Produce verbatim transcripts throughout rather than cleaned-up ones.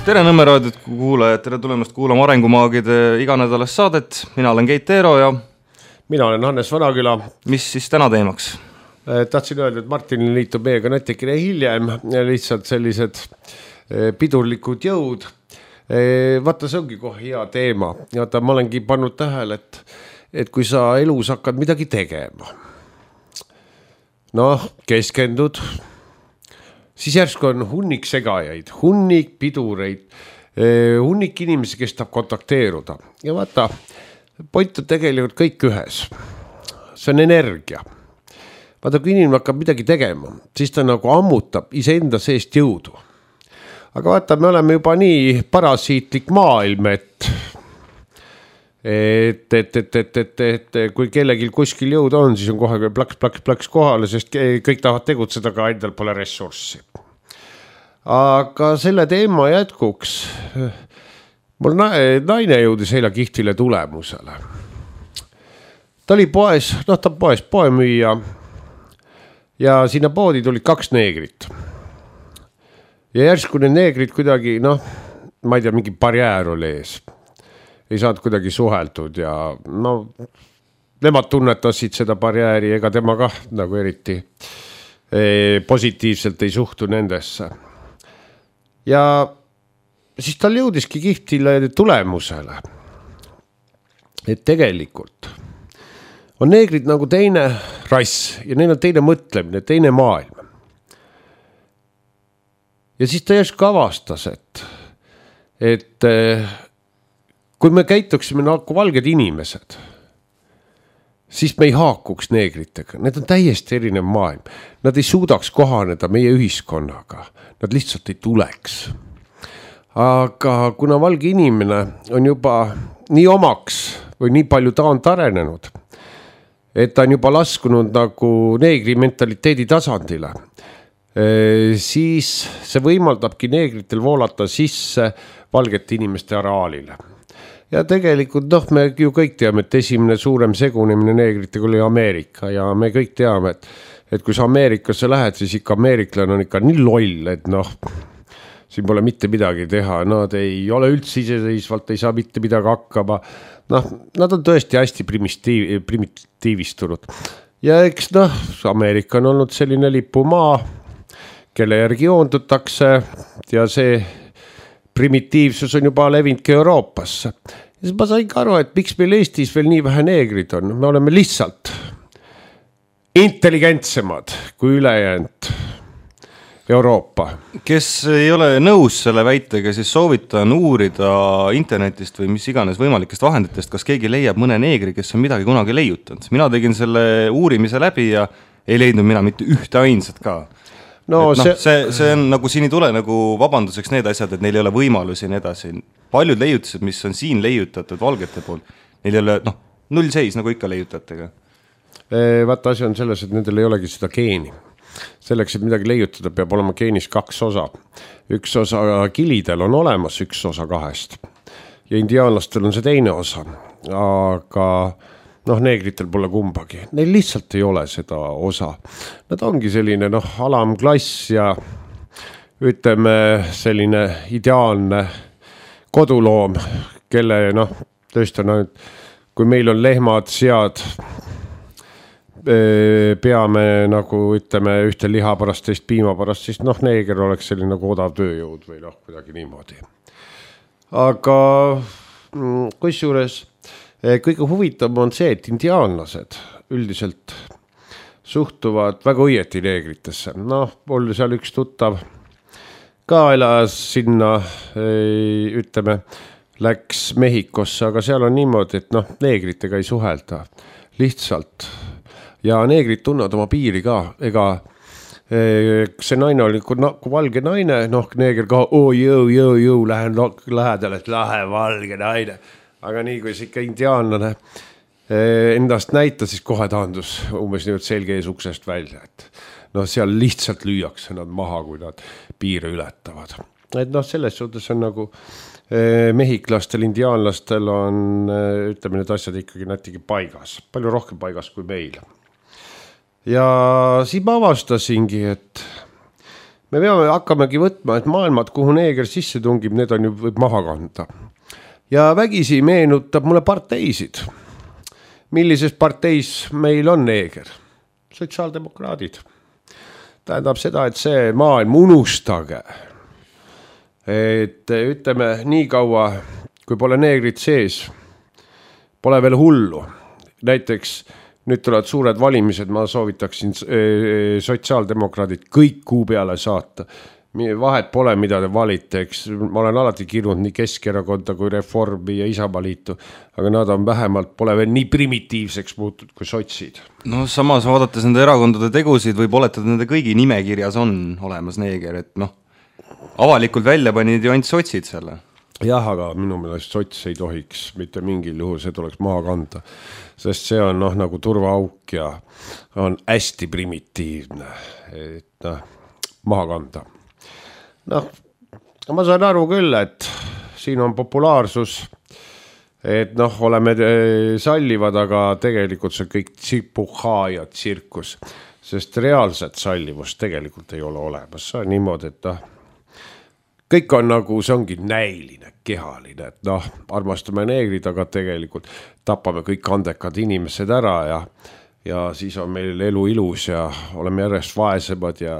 tere Nõmme raadiot kuulajad, tere tulemast kuulama Arengumaagide iganädalast saadet. Mina olen Keit Eero ja mina olen Hannes Vanaküla. Mis siis täna teemaks? Tahtsin öelda, et Martin liitub meiega natukene hiljem ja lihtsalt sellised pidurlikud jõud. Vaata, see ongi kohe hea teema. Vaata, ma olengi pannud tähele, et, et kui sa elus hakkad midagi tegema, noh, keskendud, siis järsku on hunnik segajaid, hunnik pidureid, hunnik inimesi, kes tahab kontakteeruda. Ja vaata, point on tegelikult kõik ühes. See on energia. Vaata, kui inimene hakkab midagi tegema, siis ta nagu ammutab iseenda seest jõudu. Aga vaata, me oleme juba nii parasiitlik maailm, et, et, et, et, et, et, et kui kellelgi kuskil jõud on, siis on kohe plaks, plaks, plaks kohale, sest kõik tahavad tegutseda, aga endal pole ressurssi. Aga selle teema jätkuks, mul naine jõudis eile kihtile tulemusele. Ta oli poes, noh ta poes poemüüja ja sinna poodi tulid kaks neegrit. Ja järsku need neegrid kuidagi, noh, ma ei tea, mingi barjäär oli ees. Ei saanud kuidagi suheldud ja no, nemad tunnetasid seda barjääri, ega tema kah nagu eriti e, positiivselt ei suhtu nendesse. Ja siis tal jõudiski kihtile tulemusele, et tegelikult on neegrid nagu teine rass ja neil on teine mõtlemine, teine maailm. Ja siis ta järsku avastas, et, et kui me käituksime nagu valged inimesed, siis me ei haakuks neegritega. Need on täiesti erinev maailm. Nad ei suudaks kohaneda meie ühiskonnaga. Nad lihtsalt ei tuleks. Aga kuna valge inimene on juba nii omaks või nii palju ta on tarenenud, et ta on juba laskunud nagu neegri mentaliteedi tasandile, siis see võimaldabki neegritel voolata sisse valgete inimeste araalile. Ja tegelikult, noh, me ju kõik teame, et esimene suurem segunemine neegritega oli Ameerika ja me kõik teame, et, et kui sa Ameerikasse lähed, siis ikka ameeriklane on ikka nii loll, et noh, siin pole mitte midagi teha, nad ei ole üldse iseseisvalt, ei saa mitte midagi hakkama, noh, nad on tõesti hästi primitiiv, primitiivistunud. Ja eks noh, Ameerika on olnud selline lipumaa, kelle järgi joondutakse ja see primitiivsus on juba levinudki Euroopasse. Ja siis ma sain ka aru, et miks meil Eestis veel nii vähe neegrid on. Me oleme lihtsalt intelligentsemad kui ülejäänud Euroopa. Kes ei ole nõus selle väitega, siis soovitan uurida internetist või mis iganes võimalikest vahenditest, kas keegi leiab mõne neegri, kes on midagi kunagi leiutanud. Mina tegin selle uurimise läbi ja ei leidnud mina mitte ühte ainsat ka. No, see... No, see, see on nagu siin ei tule nagu vabanduseks need asjad, et neil ei ole võimalusi nii edasi. Paljud leiutised, mis on siin leiutatud valgete poolt, neil ei ole noh, null seis nagu ikka leiutatega. Vaata asi on selles, et nendel ei olegi seda geeni. Selleks, et midagi leiutada, peab olema geenis kaks osa. Üks osa kilidel on olemas, üks osa kahest. Ja indiaanlastel on see teine osa. Aga... noh, neegritel pole kumbagi. Neil lihtsalt ei ole seda osa. Nad ongi selline, noh, alamklass ja ütleme selline ideaalne koduloom, kelle, noh, tõesti on ainult, kui meil on lehmad, sead, peame nagu, ütleme, ühte liha pärast, teist piima pärast, siis noh, neeger oleks selline nagu odav tööjõud või noh, kuidagi niimoodi. Aga kusjuures kõige huvitav on see, et indiaanlased üldiselt suhtuvad väga õieti neegritesse. Noh, oli seal üks tuttav ka elas sinna, ütleme, läks Mehhikosse, aga seal on niimoodi, et noh, neegritega ei suhelda lihtsalt. Ja neegrid tunnevad oma piiri ka, ega see naine oli kui valge naine, noh, neeger ka, oo, jõu, jõu, jõu, lähen lähedale, et lahe valge naine. Aga nii, kui see ikka indiaanlane endast näitas, siis kohe taandus umbes nüüd selge ees uksest välja, et noh, seal lihtsalt lüüakse nad maha, kui nad piire ületavad. Et noh, selles suhtes on nagu mehhiklastel, indiaanlastel on, ütleme, need asjad ikkagi nätigi paigas, palju rohkem paigas kui meil. Ja siis ma avastasingi, et me peame hakkamegi võtma, et maailmad, kuhu neeger sisse tungib, need on ju võib maha kanda. Ja vägisi meenutab mulle parteisid. Millises parteis meil on neeger? Sotsiaaldemokraadid. Tähendab seda, et see maailm unustage. Et ütleme nii kaua, kui pole neegrid sees, pole veel hullu. Näiteks nüüd tulevad suured valimised, ma soovitaksin sotsiaaldemokraadid kõik kuu peale saata. Vahet pole, mida te valite, eks ma olen alati kirjunud nii Keskerakonda kui Reformi ja Isamaaliitu, aga nad on vähemalt pole veel nii primitiivseks muutud kui sotsid. No samas vaadates nende erakondade tegusid võib oletada, nende kõigi nimekirjas on olemas neeger, et noh, avalikult välja panid ju ainult sotsid selle. Jah, aga minu meelest sots ei tohiks mitte mingil juhul, see tuleks maha kanda, sest see on noh, nagu turvaauk ja on hästi primitiivne, et noh, maha kanda. Noh, ma saan aru küll, et siin on populaarsus, et noh, oleme sallivad, aga tegelikult see kõik tsipuha ja tsirkus, sest reaalset sallivust tegelikult ei ole olemas. See on niimoodi, et noh, kõik on nagu, see ongi näiline, kehaline, et noh, armastame neegrid, aga tegelikult tapame kõik andekad inimesed ära ja, ja siis on meil elu ilus ja oleme järjest vaesemad ja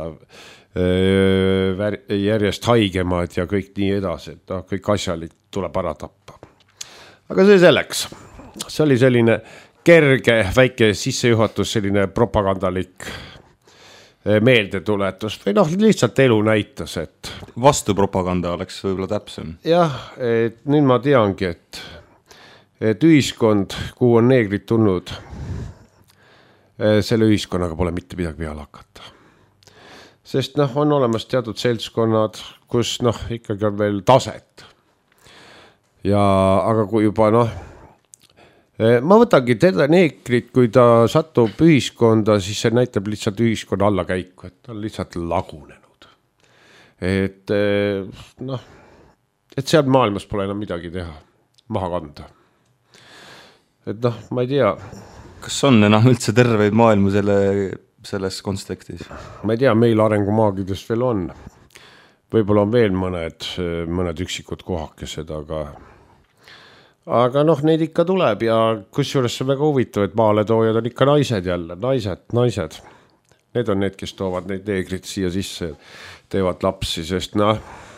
järjest haigemad ja kõik nii edasi, et no, kõik asjalik tuleb ära tappa. Aga see selleks, see oli selline kerge, väike sissejuhatus, selline propagandalik meeldetuletus või noh, lihtsalt elu näitas, et vastu propaganda oleks võib-olla täpsem. Jah, et nüüd ma teangi, et, et ühiskond, kuhu on neegrid tulnud, selle ühiskonnaga pole mitte midagi peale hakata. Sest noh, on olemas teatud seltskonnad, kus noh, ikkagi on veel taset. Ja, aga kui juba noh, ma võtangi teda neegrit, kui ta satub ühiskonda, siis see näitab lihtsalt ühiskonna allakäiku, et ta on lihtsalt lagunenud. Et noh, et seal maailmas pole enam midagi teha, maha kanda. Et noh, ma ei tea. Kas on enam üldse terveid maailmu selle selles kontekstis? Ma ei tea, meil arengumaagidest veel on. Võib-olla on veel mõned, mõned üksikud kohakesed, aga, aga noh, neid ikka tuleb ja kusjuures see väga huvitav, et maaletoojad on ikka naised jälle, naised, naised. Need on need, kes toovad neid neegrid siia sisse, teevad lapsi, sest noh,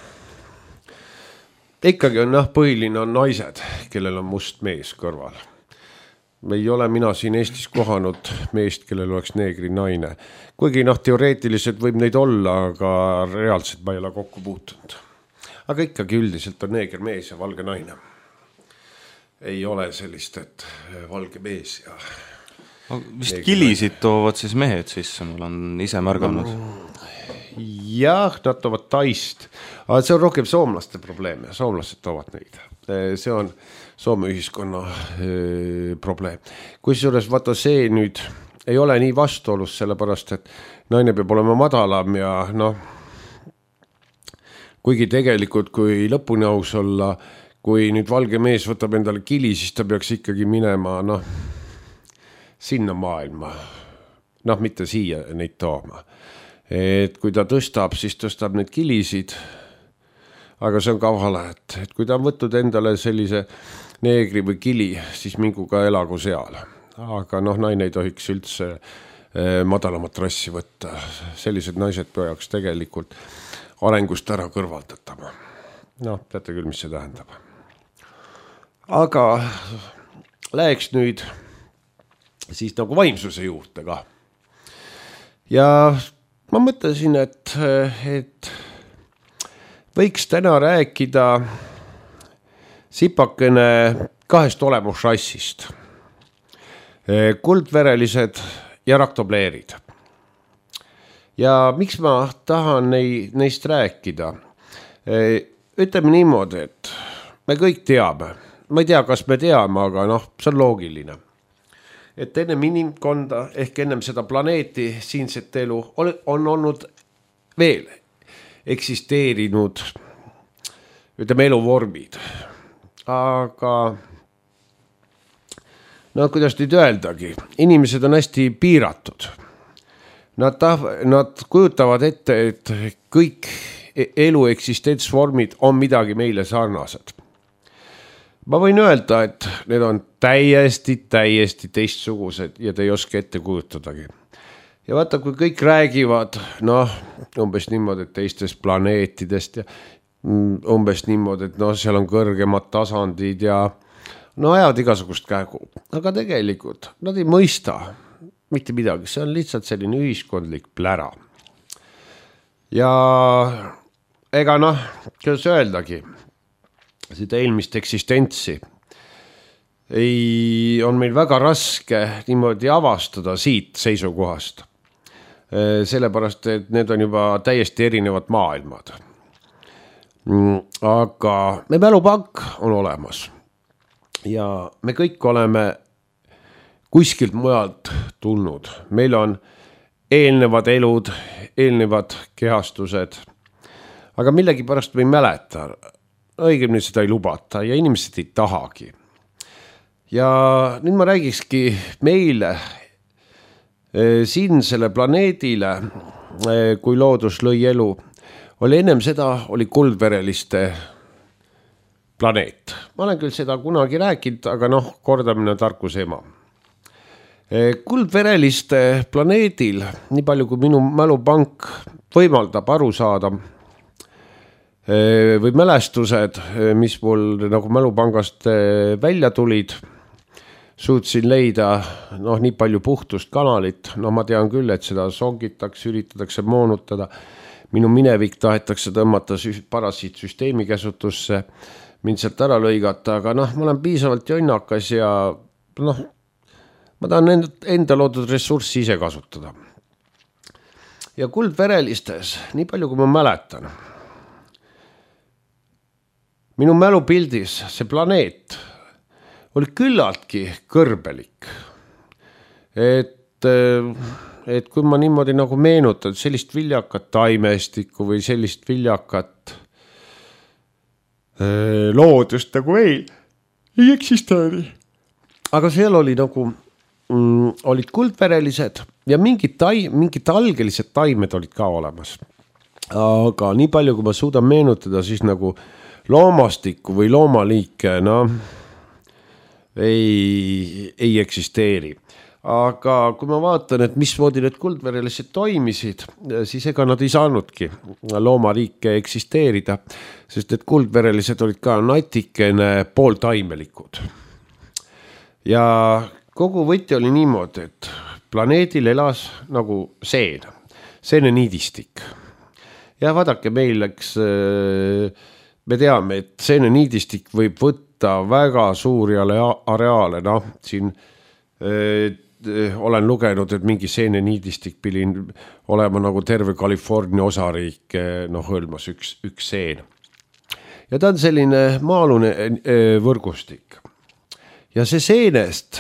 ikkagi on noh, põhiline on naised, kellel on must mees kõrval. Ei ole mina siin Eestis kohanud meest, kellel oleks neegri naine. Kuigi noh, teoreetiliselt võib neid olla, aga reaalselt ma ei ole kokku puutunud. Aga ikkagi üldiselt on neeger mees ja valge naine. Ei ole sellist, et valge mees ja... Vist kilisid toovad siis mehed sisse, mul on ise märganud. Jah, nad toovad taist. Aga see on rohkem soomlaste probleem ja soomlased toovad neid. See on Soome ühiskonna e, probleem. Kusjuures vaata see nüüd ei ole nii vastuolus, sellepärast, et naine peab olema madalam ja noh, kuigi tegelikult, kui lõpuni aus olla, kui nüüd valge mees võtab endale kili, siis ta peaks ikkagi minema noh, sinna maailma. Noh, mitte siia neid tooma. Et kui ta tõstab, siis tõstab need kilisid, aga see on ka vale, et, et kui ta on võtnud endale sellise neegri või kili, siis mingu ka elagu seal. Aga noh, naine ei tohiks üldse eh, madalamat rassi võtta. Sellised naised peaks tegelikult arengust ära kõrvaldatama. Noh, teate küll, mis see tähendab. Aga läheks nüüd siis nagu vaimsuse juurde ka. Ja ma mõtlesin, et, et võiks täna rääkida sipakene kahest olemusrassist. Kuldverelised ja raktobleerid. Ja miks ma tahan nei, neist rääkida? Ütleme niimoodi, et me kõik teame. Ma ei tea, kas me teame, aga noh, see on loogiline. Et ennem inimkonda ehk ennem seda planeeti siinset elu on olnud veel eksisteerinud ütleme eluvormid. Aga no kuidas nüüd öeldagi, inimesed on hästi piiratud. Nad, nad kujutavad ette, et kõik elu eksistentsvormid on midagi meile sarnased. Ma võin öelda, et need on täiesti, täiesti teistsugused ja te ei oska ette kujutadagi. Ja vaata, kui kõik räägivad, noh, umbes niimoodi, et teistest planeetidest ja umbes niimoodi, et noh, seal on kõrgemad tasandid ja no ajavad igasugust käegu. Aga tegelikult nad ei mõista mitte midagi, see on lihtsalt selline ühiskondlik plära. Ja ega noh, kuidas öeldagi, seda eelmist eksistentsi ei, on meil väga raske niimoodi avastada siit seisukohast. Sellepärast, et need on juba täiesti erinevad maailmad. Aga me mälupank on olemas ja me kõik oleme kuskilt mujalt tulnud. Meil on eelnevad elud, eelnevad kehastused, aga millegi pärast me ei mäleta. Õigemini seda ei lubata ja inimesed ei tahagi. Ja nüüd ma räägikski meile siin selle planeedile, kui loodus lõi elu, oli ennem seda, oli kuldvereliste planeet. Ma olen küll seda kunagi rääkinud, aga noh, kordamine tarkuse ema. Kuldvereliste planeedil, nii palju kui minu mälupank võimaldab aru saada, või mälestused, mis mul nagu mälupangast välja tulid, suutsin leida noh, nii palju puhtust kanalit. No ma tean küll, et seda songitakse, üritatakse moonutada. Minu minevik tahetakse tõmmata parasiitsüsteemi käsutusse, mind sealt ära lõigata, aga noh, ma olen piisavalt jonnakas ja noh, ma tahan enda loodud ressurssi ise kasutada. Ja kuldverelistes, nii palju kui ma mäletan, minu mälupildis see planeet oli küllaltki kõrbelik. Et, et kui ma niimoodi nagu meenutan sellist viljakat taimestikku või sellist viljakat loodust nagu meil ei eksisteeri. Aga seal oli nagu, mm, olid kuldverelised ja mingid, taim, mingid algelised taimed olid ka olemas. Aga nii palju, kui ma suudan meenutada, siis nagu loomastikku või loomaliike, noh, ei, ei eksisteeri. Aga kui ma vaatan, et mismoodi need kuldverelised toimisid, siis ega nad ei saanudki loomariike eksisteerida, sest et kuldverelised olid ka natikene pooltaimelikud. Ja kogu võti oli niimoodi, et planeedil elas nagu seen, seene niidistik. Ja vaadake meil, eks me teame, et seene niidistik võib võtta väga suuri areaale, noh, siin öö, olen lugenud, et mingi seene niidistik pidi olema nagu terve California osariik, noh, hõlmas üks, üks seen. Ja ta on selline maalune öö, võrgustik. Ja see seenest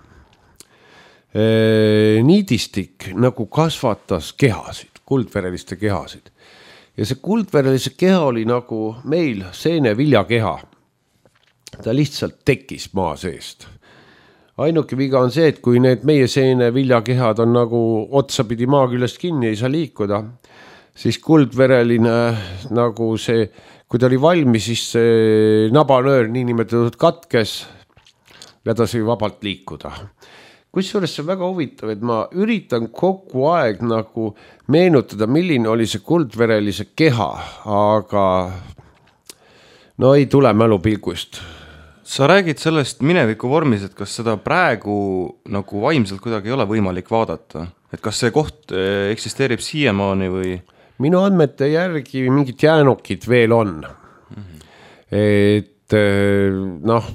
öö, niidistik nagu kasvatas kehasid, kuldvereliste kehasid. Ja see kuldverelise keha oli nagu meil seene viljakeha. Ta lihtsalt tekkis maa seest. Ainuke viga on see, et kui need meie seene viljakehad on nagu otsapidi maa küljest kinni, ei saa liikuda, siis kuldvereline nagu see, kui ta oli valmis, siis see nabanöör niinimetatud katkes ja ta sai vabalt liikuda. Kusjuures see on väga huvitav, et ma üritan kogu aeg nagu meenutada, milline oli see kuldverelise keha, aga no ei tule mälupilgust. Sa räägid sellest mineviku vormis, et kas seda praegu nagu vaimselt kuidagi ei ole võimalik vaadata? Et kas see koht eksisteerib siiamaani või? Minu andmete järgi mingid jäänukid veel on. Mm-hmm. Et noh,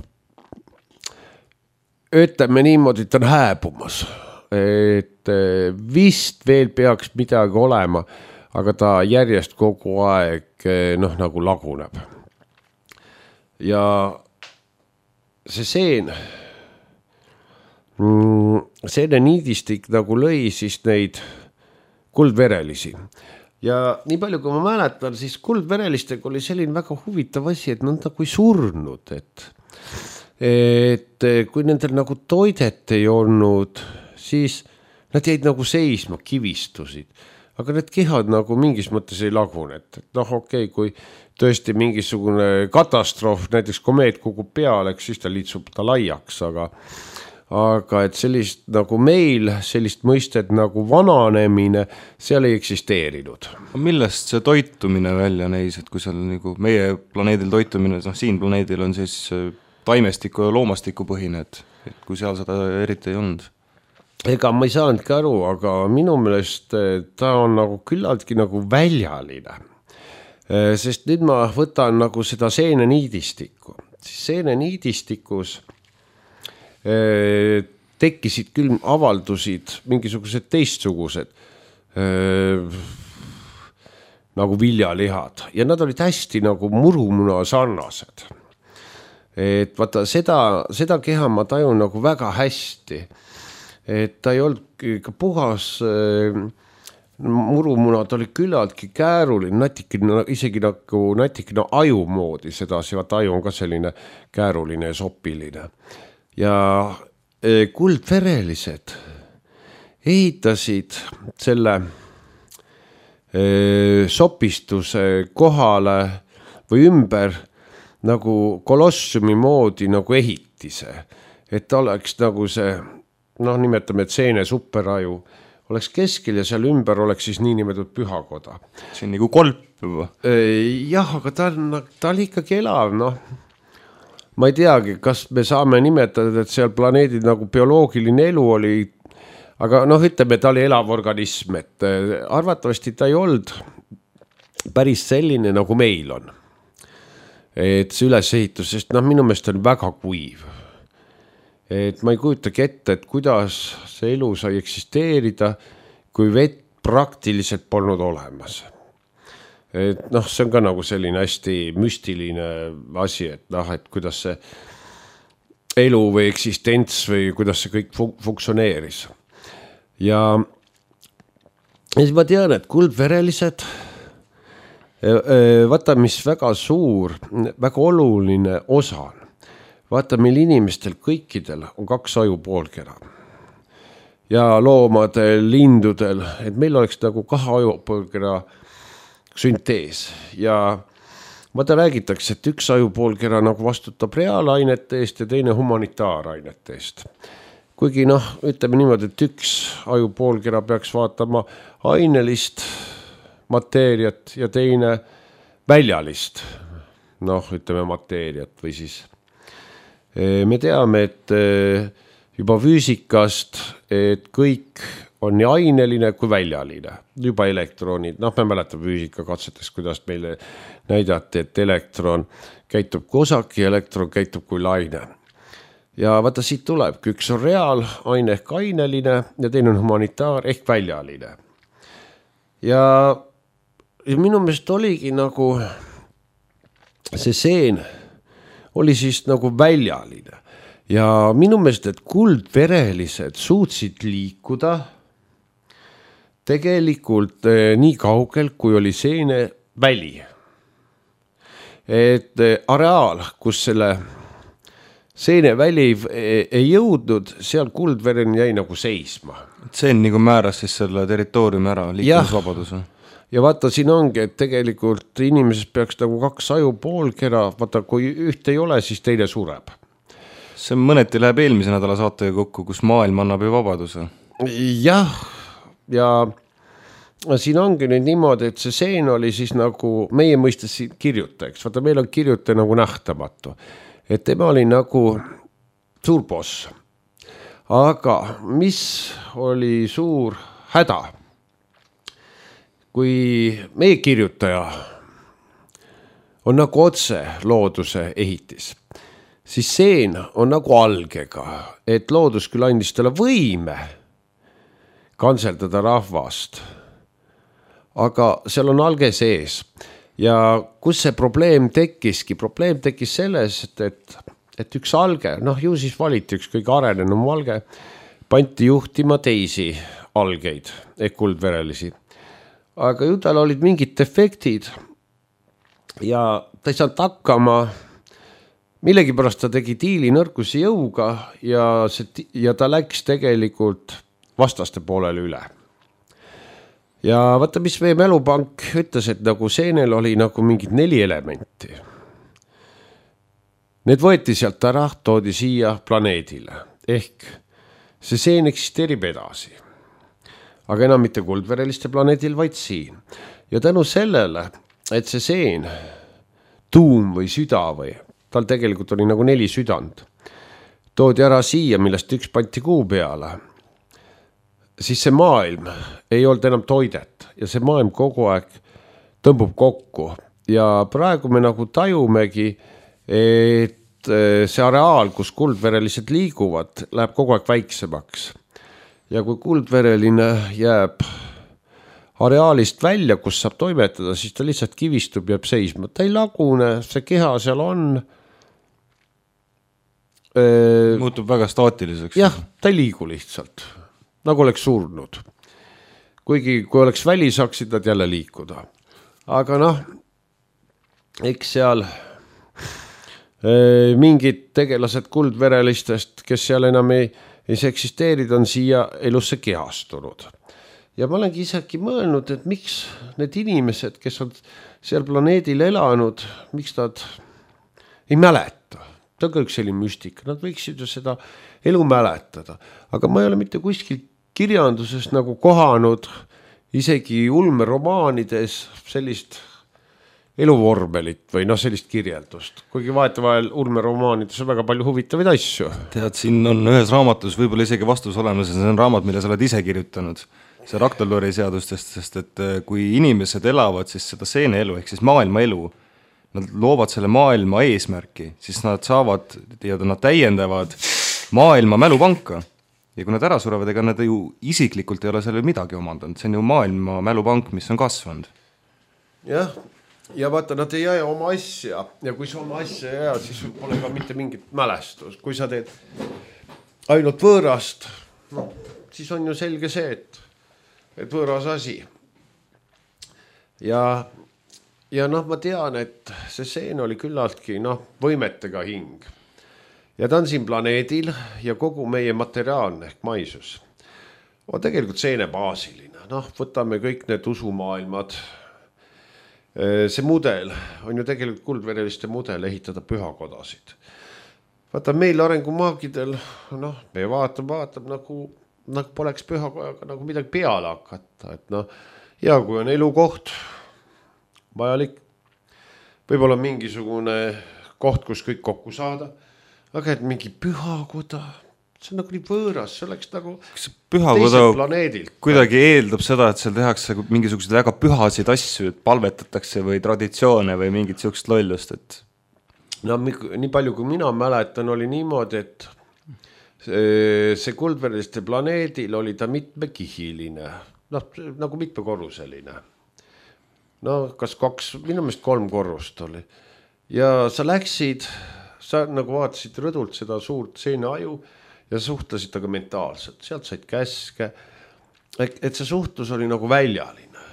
ütleme niimoodi, et on hääbumas. Et vist veel peaks midagi olema, aga ta järjest kogu aeg noh, nagu laguneb. Ja see seen, seene niidistik nagu lõi siis neid kuldverelisi. Ja nii palju, kui ma mäletan, siis kuldverelistega oli selline väga huvitav asi, et nad nagu ei surnud, et, et kui nendel nagu toidet ei olnud, siis nad jäid nagu seisma, kivistusid. aga need kehad nagu mingis mõttes ei lagune, et noh, okei okay,, kui tõesti mingisugune katastroof, näiteks komeet kukub peale, eks siis ta liitsub ta laiaks, aga aga et sellist nagu meil, sellist mõistet nagu vananemine, seal ei eksisteerinud. Millest see toitumine välja neis, et kui seal nagu meie planeedil toitumine, noh siin planeedil on siis taimestiku ja loomastiku põhine, et, et kui seal seda eriti ei olnud? Ega ma ei saanudki aru, aga minu meelest ta on nagu küllaltki nagu väljaline. Sest nüüd ma võtan nagu seda seeneniidistikku. Siis seeneniidistikus tekkisid küll avaldusid mingisugused teistsugused nagu viljalihad ja nad olid hästi nagu murumuna sarnased. Et vaata seda, seda keha ma tajun nagu väga hästi, et ta ei olnud ka puhas murumuna, ta oli küllaltki kääruline, natikene, isegi nagu natikene aju moodi sedasi, vaata aju on ka selline kääruline ja sopiline. Ja kuldverelised ehitasid selle sopistuse kohale või ümber nagu kolossumi moodi nagu ehitise, et ta oleks nagu see, noh nimetame, et seene superaju oleks keskel ja seal ümber oleks siis niinimetatud pühakoda. See on nagu kolp juba. Jah, aga ta, ta oli ikkagi elav, noh. Ma ei teagi, kas me saame nimetada, et seal planeedid nagu bioloogiline elu oli, aga noh, ütleme, ta oli elav organism, et arvatavasti ta ei olnud päris selline, nagu meil on. Et see ülesehitus, sest noh, minu meelest on väga kuiv. Et ma ei kujutagi ette, et kuidas see elu sai eksisteerida, kui vett praktiliselt polnud olemas. Et noh, see on ka nagu selline hästi müstiline asi, et noh, et kuidas see elu või eksistents või kuidas see kõik funktsioneeris. Ja siis ma tean, et kuldverelised, vaata, mis väga suur, väga oluline osa on. Vaata, meil inimestel kõikidel on kaks aju poolkera. Ja loomadel, lindudel, et meil oleks nagu kahe aju poolkera süntees ja vaata räägitakse, et üks ajupoolkera nagu vastutab reaalainete eest ja teine humanitaarainete eest. Kuigi noh, ütleme niimoodi, et üks ajupoolkera peaks vaatama ainelist mateeriat ja teine väljalist, noh, ütleme mateeriat või siis me teame, et juba füüsikast, et kõik on nii aineline kui väljaline, juba elektronid, noh, me mäletame füüsika katsetest, kuidas meile näidati, et elektron käitub kui osak ja elektron käitub kui laine. Ja vaata, siit tuleb, üks on reaalaine ehk aineline ja teine on humanitaar ehk väljaline. Ja, ja minu meelest oligi nagu see seen oli siis nagu väljaline ja minu meelest, et kuldverelised suutsid liikuda tegelikult eh, nii kaugel, kui oli seene väli. Et eh, areaal, kus selle seene väli ei, ei jõudnud, seal kuldveren jäi nagu seisma. See on nagu määras siis selle territooriumi ära, liikumisvabaduse. Ja vaata, siin ongi, et tegelikult inimesest peaks nagu kaks aju poolkera, vaata, kui üht ei ole, siis teine sureb. See mõneti läheb eelmise nädala saatega kokku, kus maailm annab ju vabaduse. Jah, ja siin ongi nüüd niimoodi, et see seen oli siis nagu meie mõistes kirjutajaks. Vaata, meil on kirjutaja nagu nähtamatu. Et tema oli nagu suur boss. Aga mis oli suur häda? Kui meie kirjutaja on nagu otse looduse ehitis, siis seen on nagu algega, et loodus küll andis talle võime kanseldada rahvast, aga seal on alge sees. Ja kus see probleem tekkiski? Probleem tekkis selles, et, et, et üks alge, noh ju siis valiti üks kõige arenenum alge, panti juhtima teisi algeid, ehk kuldverelisi. Aga ju tal olid mingid defektid ja ta ei saanud hakkama, millegipärast ta tegi diili nõrkuse jõuga ja, see, ja ta läks tegelikult vastaste poolele üle. ja vaata, mis meie mälupank ütles, et nagu seenel oli nagu mingid neli elementi. Need võeti sealt ära, toodi siia planeedile. Ehk see seen eksisteerib edasi. Aga enam mitte kuldvereliste planeedil, vaid siin. Ja tänu sellele, et see seen, tuum või süda või, tal tegelikult oli nagu neli südant, toodi ära siia, millest üks pandi kuu peale, siis see maailm ei olnud enam toidet ja see maailm kogu aeg tõmbub kokku. Ja praegu me nagu tajumegi, et see areaal, kus kuldverelised liiguvad, läheb kogu aeg väiksemaks. Ja kui kuldvereline jääb areaalist välja, kus saab toimetada, siis ta lihtsalt kivistub, jääb seisma. Ta ei lagune, see keha seal on. Muutub väga staatiliseks. Jah, ta ei liigu lihtsalt. Nagu oleks surnud. Kuigi kui oleks väli, saaksid nad jälle liikuda. Aga noh, eks seal e, mingid tegelased kuldverelistest, kes seal enam ei, ei see eksisteerid, on siia elusse kehastunud. Ja ma olengi isegi mõelnud, et miks need inimesed, kes on seal planeedil elanud, miks nad ei mäleta. Ta on ka üks selline müstika. Nad võiksid ju seda elu mäletada. Aga ma ei ole mitte kuskil kirjanduses nagu kohanud isegi ulmeromaanides sellist eluvormelit või noh, sellist kirjeldust. Kuigi vahetevahel ulmeromaanides on väga palju huvitavaid asju. Tead, siin on ühes raamatus võib-olla isegi vastus olemas, see on raamat, mille sa oled ise kirjutanud. See Raktalori seadustest, sest et kui inimesed elavad siis seda seene elu, ehk siis maailma elu, nad loovad selle maailma eesmärki, siis nad saavad ja nad täiendavad maailma mälupanka. Ja kui nad ära surevad, ega nad ju isiklikult ei ole selle midagi omandanud. See on ju maailma mälupank, mis on kasvanud. Jah, ja vaata, nad ei jää oma asja. Ja kui sa oma asja ei jää, siis pole ka mitte mingit mälestust. Kui sa teed ainult võõrast, no, siis on ju selge see, et, et võõras asi. Ja, ja noh, ma tean, et see seen oli küllaltki noh, võimetega hing. Ja ta on siin planeedil ja kogu meie materiaalne ehk maisus on tegelikult seene baasiline. Noh, võtame kõik need usumaailmad. See mudel on ju tegelikult kuldvereliste mudel ehitada pühakodasid. Vaata, meil arengumaagidel, noh, me vaatab, vaatab nagu, nagu poleks pühakojaga nagu midagi peale hakata. Et noh, ja kui on elukoht, vajalik, võib-olla mingisugune koht, kus kõik kokku saada, aga et mingi pühakoda, see on nagu nii võõras, see oleks nagu teiselt planeedilt. Kuidagi eeldab seda, et seal tehakse mingisuguseid väga pühasid asju, et palvetatakse või traditsioone või mingit sellist lollust. Et... No nii palju kui mina mäletan, oli niimoodi, et see, see kuldvereliste planeedil oli ta mitmekihiline, noh, nagu mitmekorruseline. No kas kaks, minu meelest kolm korrust oli. Ja sa läksid... Sa nagu vaatasid rõdult seda suurt seeneaju ja suhtlesid taga mentaalselt. Sealt said käske, et see suhtlus oli nagu väljaline.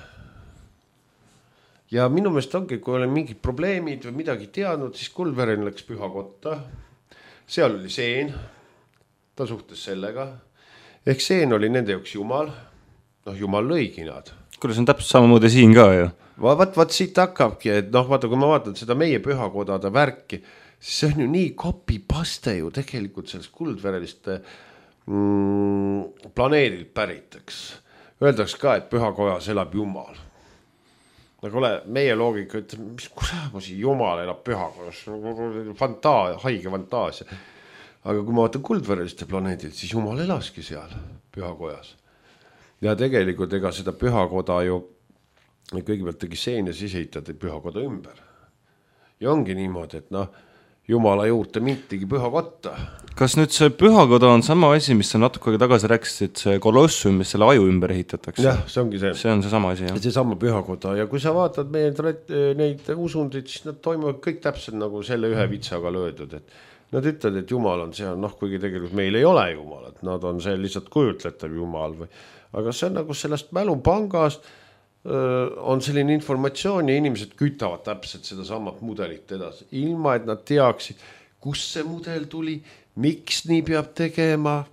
Ja minu meelest ongi, kui oli mingid probleemid või midagi teadnud, siis kuldverelin läks pühakotta. Seal oli seen, ta suhtles sellega. Ehk seen oli nende jaoks jumal. Noh, jumal lõigi nad. Kuidas on täpselt samamoodi siin ka ju? Vaat, vaat siit hakkabki, et noh, vaata, kui ma vaatan seda meie pühakodade värki, siis see on ju nii kopipaste ju tegelikult sellest kuldvereliste mm, planeedilt päriteks. Öeldaks ka, et pühakojas elab jumal. Nagu ole, meie loogika ütleb, mis kuraamusi jumal elab pühakojas, fantaa, haige fantaasia. Aga kui ma vaatan kuldvereliste planeedilt, siis jumal elaski seal pühakojas. Ja tegelikult ega seda pühakoda ju kõigepealt tegi seen ja siis ehitati pühakoda ümber. Ja ongi niimoodi, et noh, Jumala juurde mintigi pühakotta. Kas nüüd see pühakoda on sama asi, mis sa natuke tagasi rääkisid, see kolossum, mis selle aju ümber ehitatakse? Jah, see ongi see. See on see sama asi, jah. See sama pühakoda ja kui sa vaatad meie neid usundid, siis nad toimuvad kõik täpselt nagu selle ühe vitsaga löödud, et nad ütlevad, et Jumal on seal, noh, kuigi tegelikult meil ei ole Jumal, et nad on see lihtsalt kujutletav Jumal või, aga see on nagu sellest mälupangast on selline informatsioon ja inimesed kütavad täpselt seda samat mudelit edasi, ilma et nad teaksid, kus see mudel tuli, miks nii peab tegema.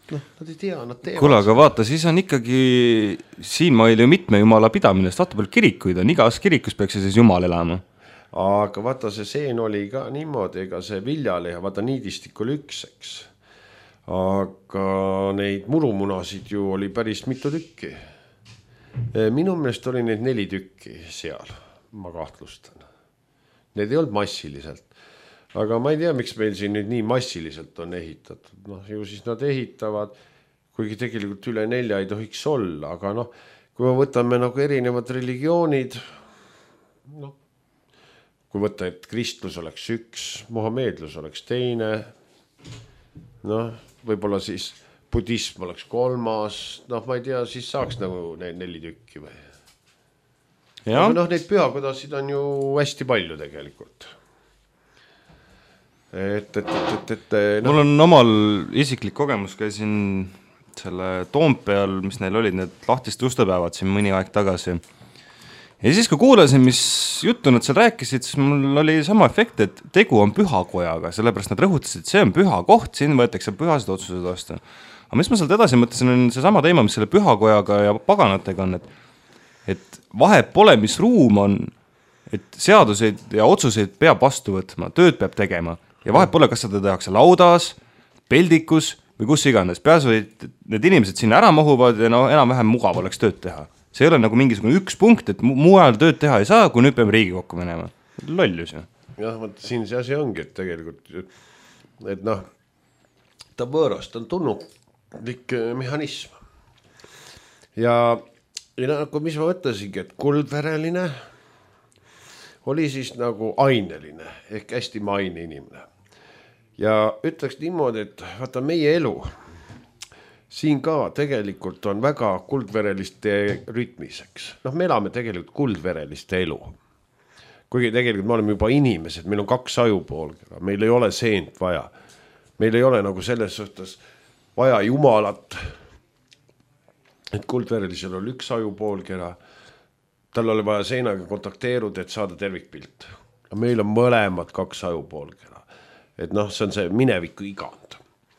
noh, nad ei tea, nad teevad. Kuule, aga vaata, siis on ikkagi siinmail ju mitme jumala pidamine, sest vaata palju kirikuid on, igas kirikus peaks siis jumal elama. Aga vaata, see seen oli ka niimoodi, ega see viljaleha, vaata niidistik oli üks, eks. Aga neid murumunasid ju oli päris mitu tükki. Minu meelest oli neid neli tükki seal, ma kahtlustan. Need ei olnud massiliselt. Aga ma ei tea, miks meil siin nüüd nii massiliselt on ehitatud. Noh, ju siis nad ehitavad, kuigi tegelikult üle nelja ei tohiks olla, aga noh, kui me võtame nagu erinevad religioonid, noh, kui võtta, et kristlus oleks üks, mohameedlus oleks teine, noh, võib-olla siis budism oleks kolmas, noh, ma ei tea, siis saaks nagu neli tükki või. Aga noh, neid pühakodasid on ju hästi palju tegelikult. Et, et, et, et, et, no. Mul on omal isiklik kogemus, käisin selle Toompeal, mis neil olid need lahtiste ustepäevad siin mõni aeg tagasi. Ja siis kui kuulasin, mis juttu nad seal rääkisid, siis mul oli sama efekt, et tegu on pühakojaga, sellepärast nad rõhutasid, et see on püha koht, siin võetakse pühased otsused vastu. Aga mis ma sealt edasi mõtlesin, on see sama teema, mis selle pühakojaga ja paganatega on, et, et vahet pole, mis ruum on, et seaduseid ja otsuseid peab vastu võtma, tööd peab tegema. Ja vahet pole, kas seda tehakse laudas, peldikus või kus iganes. Peasu, et need inimesed sinna ära mahuvad ja no enam-vähem mugav oleks tööd teha. See ei ole nagu mingisugune üks punkt, et muu ajal tööd teha ei saa, kui nüüd peame Riigikokku minema. Lollus ju. Jah, võtta, siin see asi ongi, et tegelikult, et noh, ta võõrast on tunnulik mehhanism. Ja, ja nagu mis ma võttasingi, et kuldvereline oli siis nagu aineline ehk hästi maine inimene. Ja ütleks niimoodi, et vaata meie elu siin ka tegelikult on väga kuldvereliste rütmiseks. Noh, me elame tegelikult kuldvereliste elu. Kuigi tegelikult me oleme juba inimesed, meil on kaks ajupoolkera, meil ei ole seent vaja. Meil ei ole nagu selles suhtes vaja jumalat, et kuldverelisel oli üks ajupoolkera, tal oli vaja seenaga kontakteeruda, et saada tervikpilt. Meil on mõlemad kaks ajupoolkera. Et noh, see on see mineviku igand.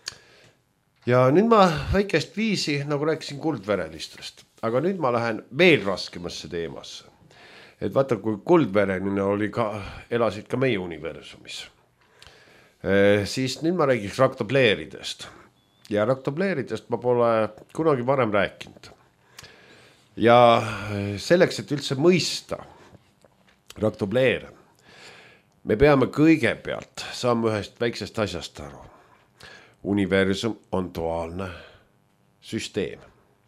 Ja nüüd ma väikest viisi, nagu rääkisin kuldverelistest, aga nüüd ma lähen veel raskemasse teemasse. Et vaata, kui kuldvereline oli ka, elasid ka meie universumis, e, siis nüüd ma räägiks raktobleeridest. Ja raktobleeridest ma pole kunagi varem rääkinud. Ja selleks, et üldse mõista raktobleere, me peame kõigepealt saama ühest väiksest asjast aru. Universum on duaalne süsteem.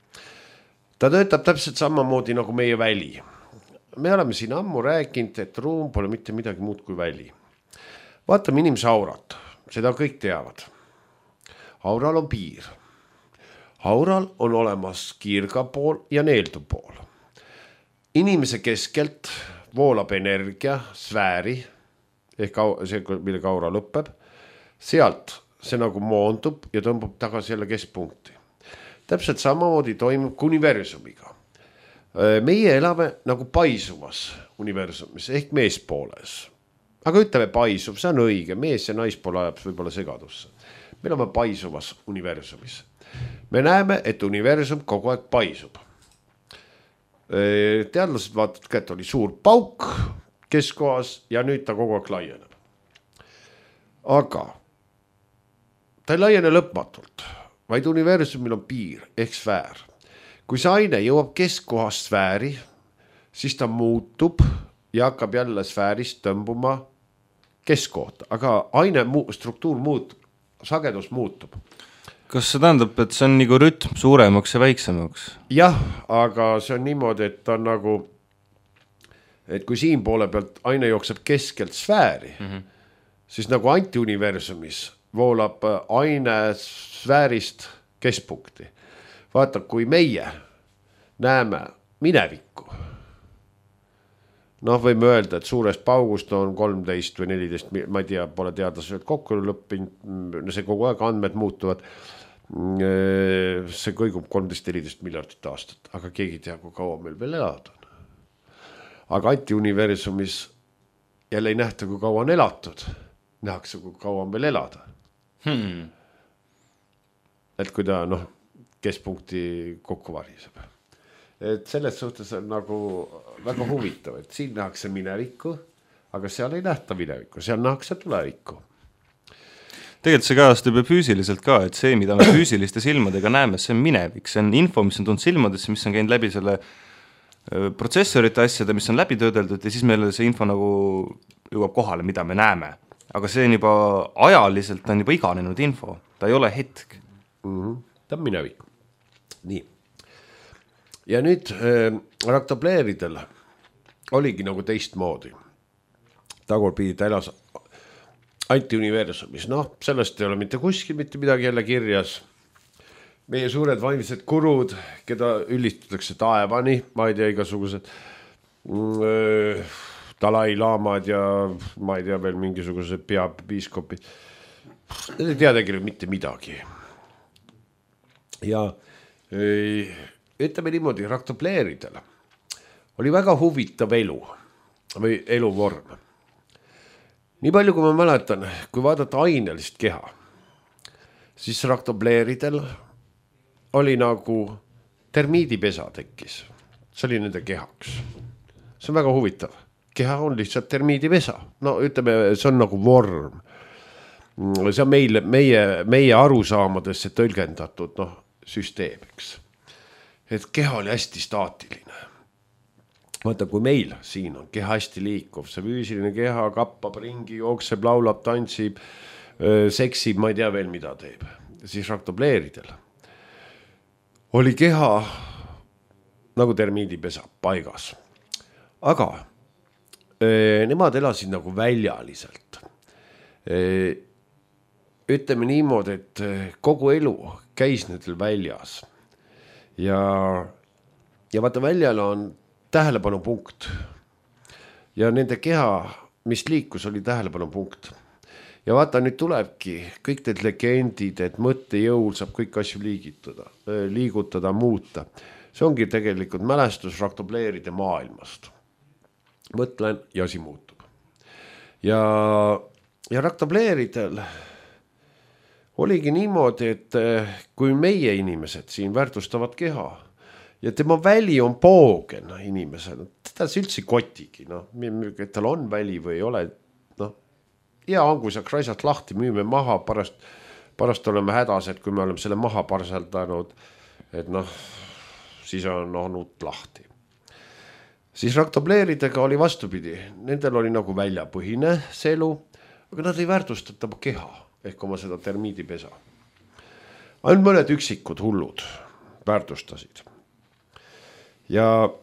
Ta töötab täpselt samamoodi nagu meie väli. Me oleme siin ammu rääkinud, et ruum pole mitte midagi muud kui väli. Vaatame inimese aurat, seda kõik teavad. Aural on piir. Aural on olemas kiirga pool ja neeldu pool. Inimese keskelt voolab energia sfääri, ehk see, millega aura lõpeb, sealt see nagu moondub ja tõmbab tagasi jälle keskpunkti. Täpselt samamoodi toimub universumiga. Meie elame nagu paisuvas universumis, ehk meespooles. Aga ütleme paisuv, see on õige, mees ja naispool ajab võib-olla segadusse. Me oleme paisuvas universumis. Me näeme, et universum kogu aeg paisub. Teadlased vaatavad, et oli suur pauk keskkohas ja nüüd ta kogu aeg laieneb. Aga ta ei laiene lõpmatult, vaid universumil on piir ehk sfäär. Kui see aine jõuab keskkohast sfääri, siis ta muutub ja hakkab jälle sfäärist tõmbuma keskkohta. Aga aine struktuur muutub, sagedus muutub. Kas see tähendab, et see on nagu rütm suuremaks ja väiksemaks? Jah, aga see on niimoodi, et ta on nagu et kui siin poole pealt aine jookseb keskelt sfääri, mm-hmm. siis nagu antiuniversumis voolab aine sfäärist keskpunkti. Vaata, kui meie näeme minevikku, noh, võime öelda, et suurest paugust on kolmteist või neliteist, ma ei tea, pole teadlased kokku lõppinud, see kogu aeg andmed muutuvad, see kõigub kolmteist neliteist miljardit aastat, aga keegi ei tea, kui kaua meil veel elada on. Aga antiuniversumis jälle ei nähta, kui kaua on elatud. Nähakse, kui kaua on veel elada. Hmm. et kui ta noh, keskpunkti kokku variseb. Et selles suhtes on nagu väga huvitav, et siin nähakse minevikku, aga seal ei nähta minevikku, seal nähakse tulevikku. Tegelikult see kajastub ju füüsiliselt ka, et see, mida me füüsiliste silmadega näeme, see on minevik, see on info, mis on tulnud silmadesse, mis on käinud läbi selle protsessorite asjade, mis on läbi töödeldud ja siis meile see info nagu jõuab kohale, mida me näeme. Aga see on juba ajaliselt, ta on juba iganenud info, ta ei ole hetk. Mm-hmm. Ta on minevik. Nii. Ja nüüd äh, raktobleeridel oligi nagu teistmoodi. Tagurpidi ta elas antiuniversumis, noh, sellest ei ole mitte kuskil mitte midagi jälle kirjas. Meie suured vaimsed kurud, keda ülistatakse taevani, ma ei tea, igasugused äh, Dalai Laamad ja ma ei tea veel mingisugused peapiiskopid. Need ei tea tegelikult mitte midagi. Ja äh, ütleme niimoodi, raktobleeridel oli väga huvitav elu või eluvorm. Nii palju, kui ma mäletan, kui vaadata ainelist keha, siis raktobleeridel oli nagu termiidipesa tekkis. See oli nende kehaks. See on väga huvitav. Keha on lihtsalt termiidipesa. No ütleme, see on nagu vorm. See on meile, meie, meie arusaamadesse tõlgendatud no, süsteemiks. Et keha oli hästi staatiline. Vaata, kui meil siin on keha hästi liikuv, see füüsiline keha kappab ringi, jookseb, laulab, tantsib, seksib, ma ei tea veel mida teeb. Siis raktobleeridel oli keha nagu termiidipesa paigas. Aga öö, nemad elasid nagu väljaliselt. Öö, ütleme niimoodi, et kogu elu käis nendel väljas. Ja, ja vaata väljal on tähelepanupunkt ja nende keha, mis liikus, oli tähelepanupunkt. Ja vaata, nüüd tulebki kõik need legendid, et mõttejõul saab kõik asju liigitada, liigutada, muuta. See ongi tegelikult mälestus raktobleeride maailmast. Mõtlen ja asi muutub. Ja, ja raktobleeridel oligi niimoodi, et kui meie inimesed siin väärtustavad keha, ja tema väli on poogen inimesena, teda see üldse kotigi, no, et tal on väli või ei ole, noh, ja on, kui saaks raisalt lahti, müüme maha, parast, parast oleme hädas, et kui me oleme selle maha parsaldanud, et noh, siis on olnud lahti. Siis raktobleeridega oli vastupidi, nendel oli nagu väljapõhine see elu, aga nad ei väärtustata keha, ehk oma seda termiidipesa. Ainult mõned üksikud hullud väärtustasid. Ja,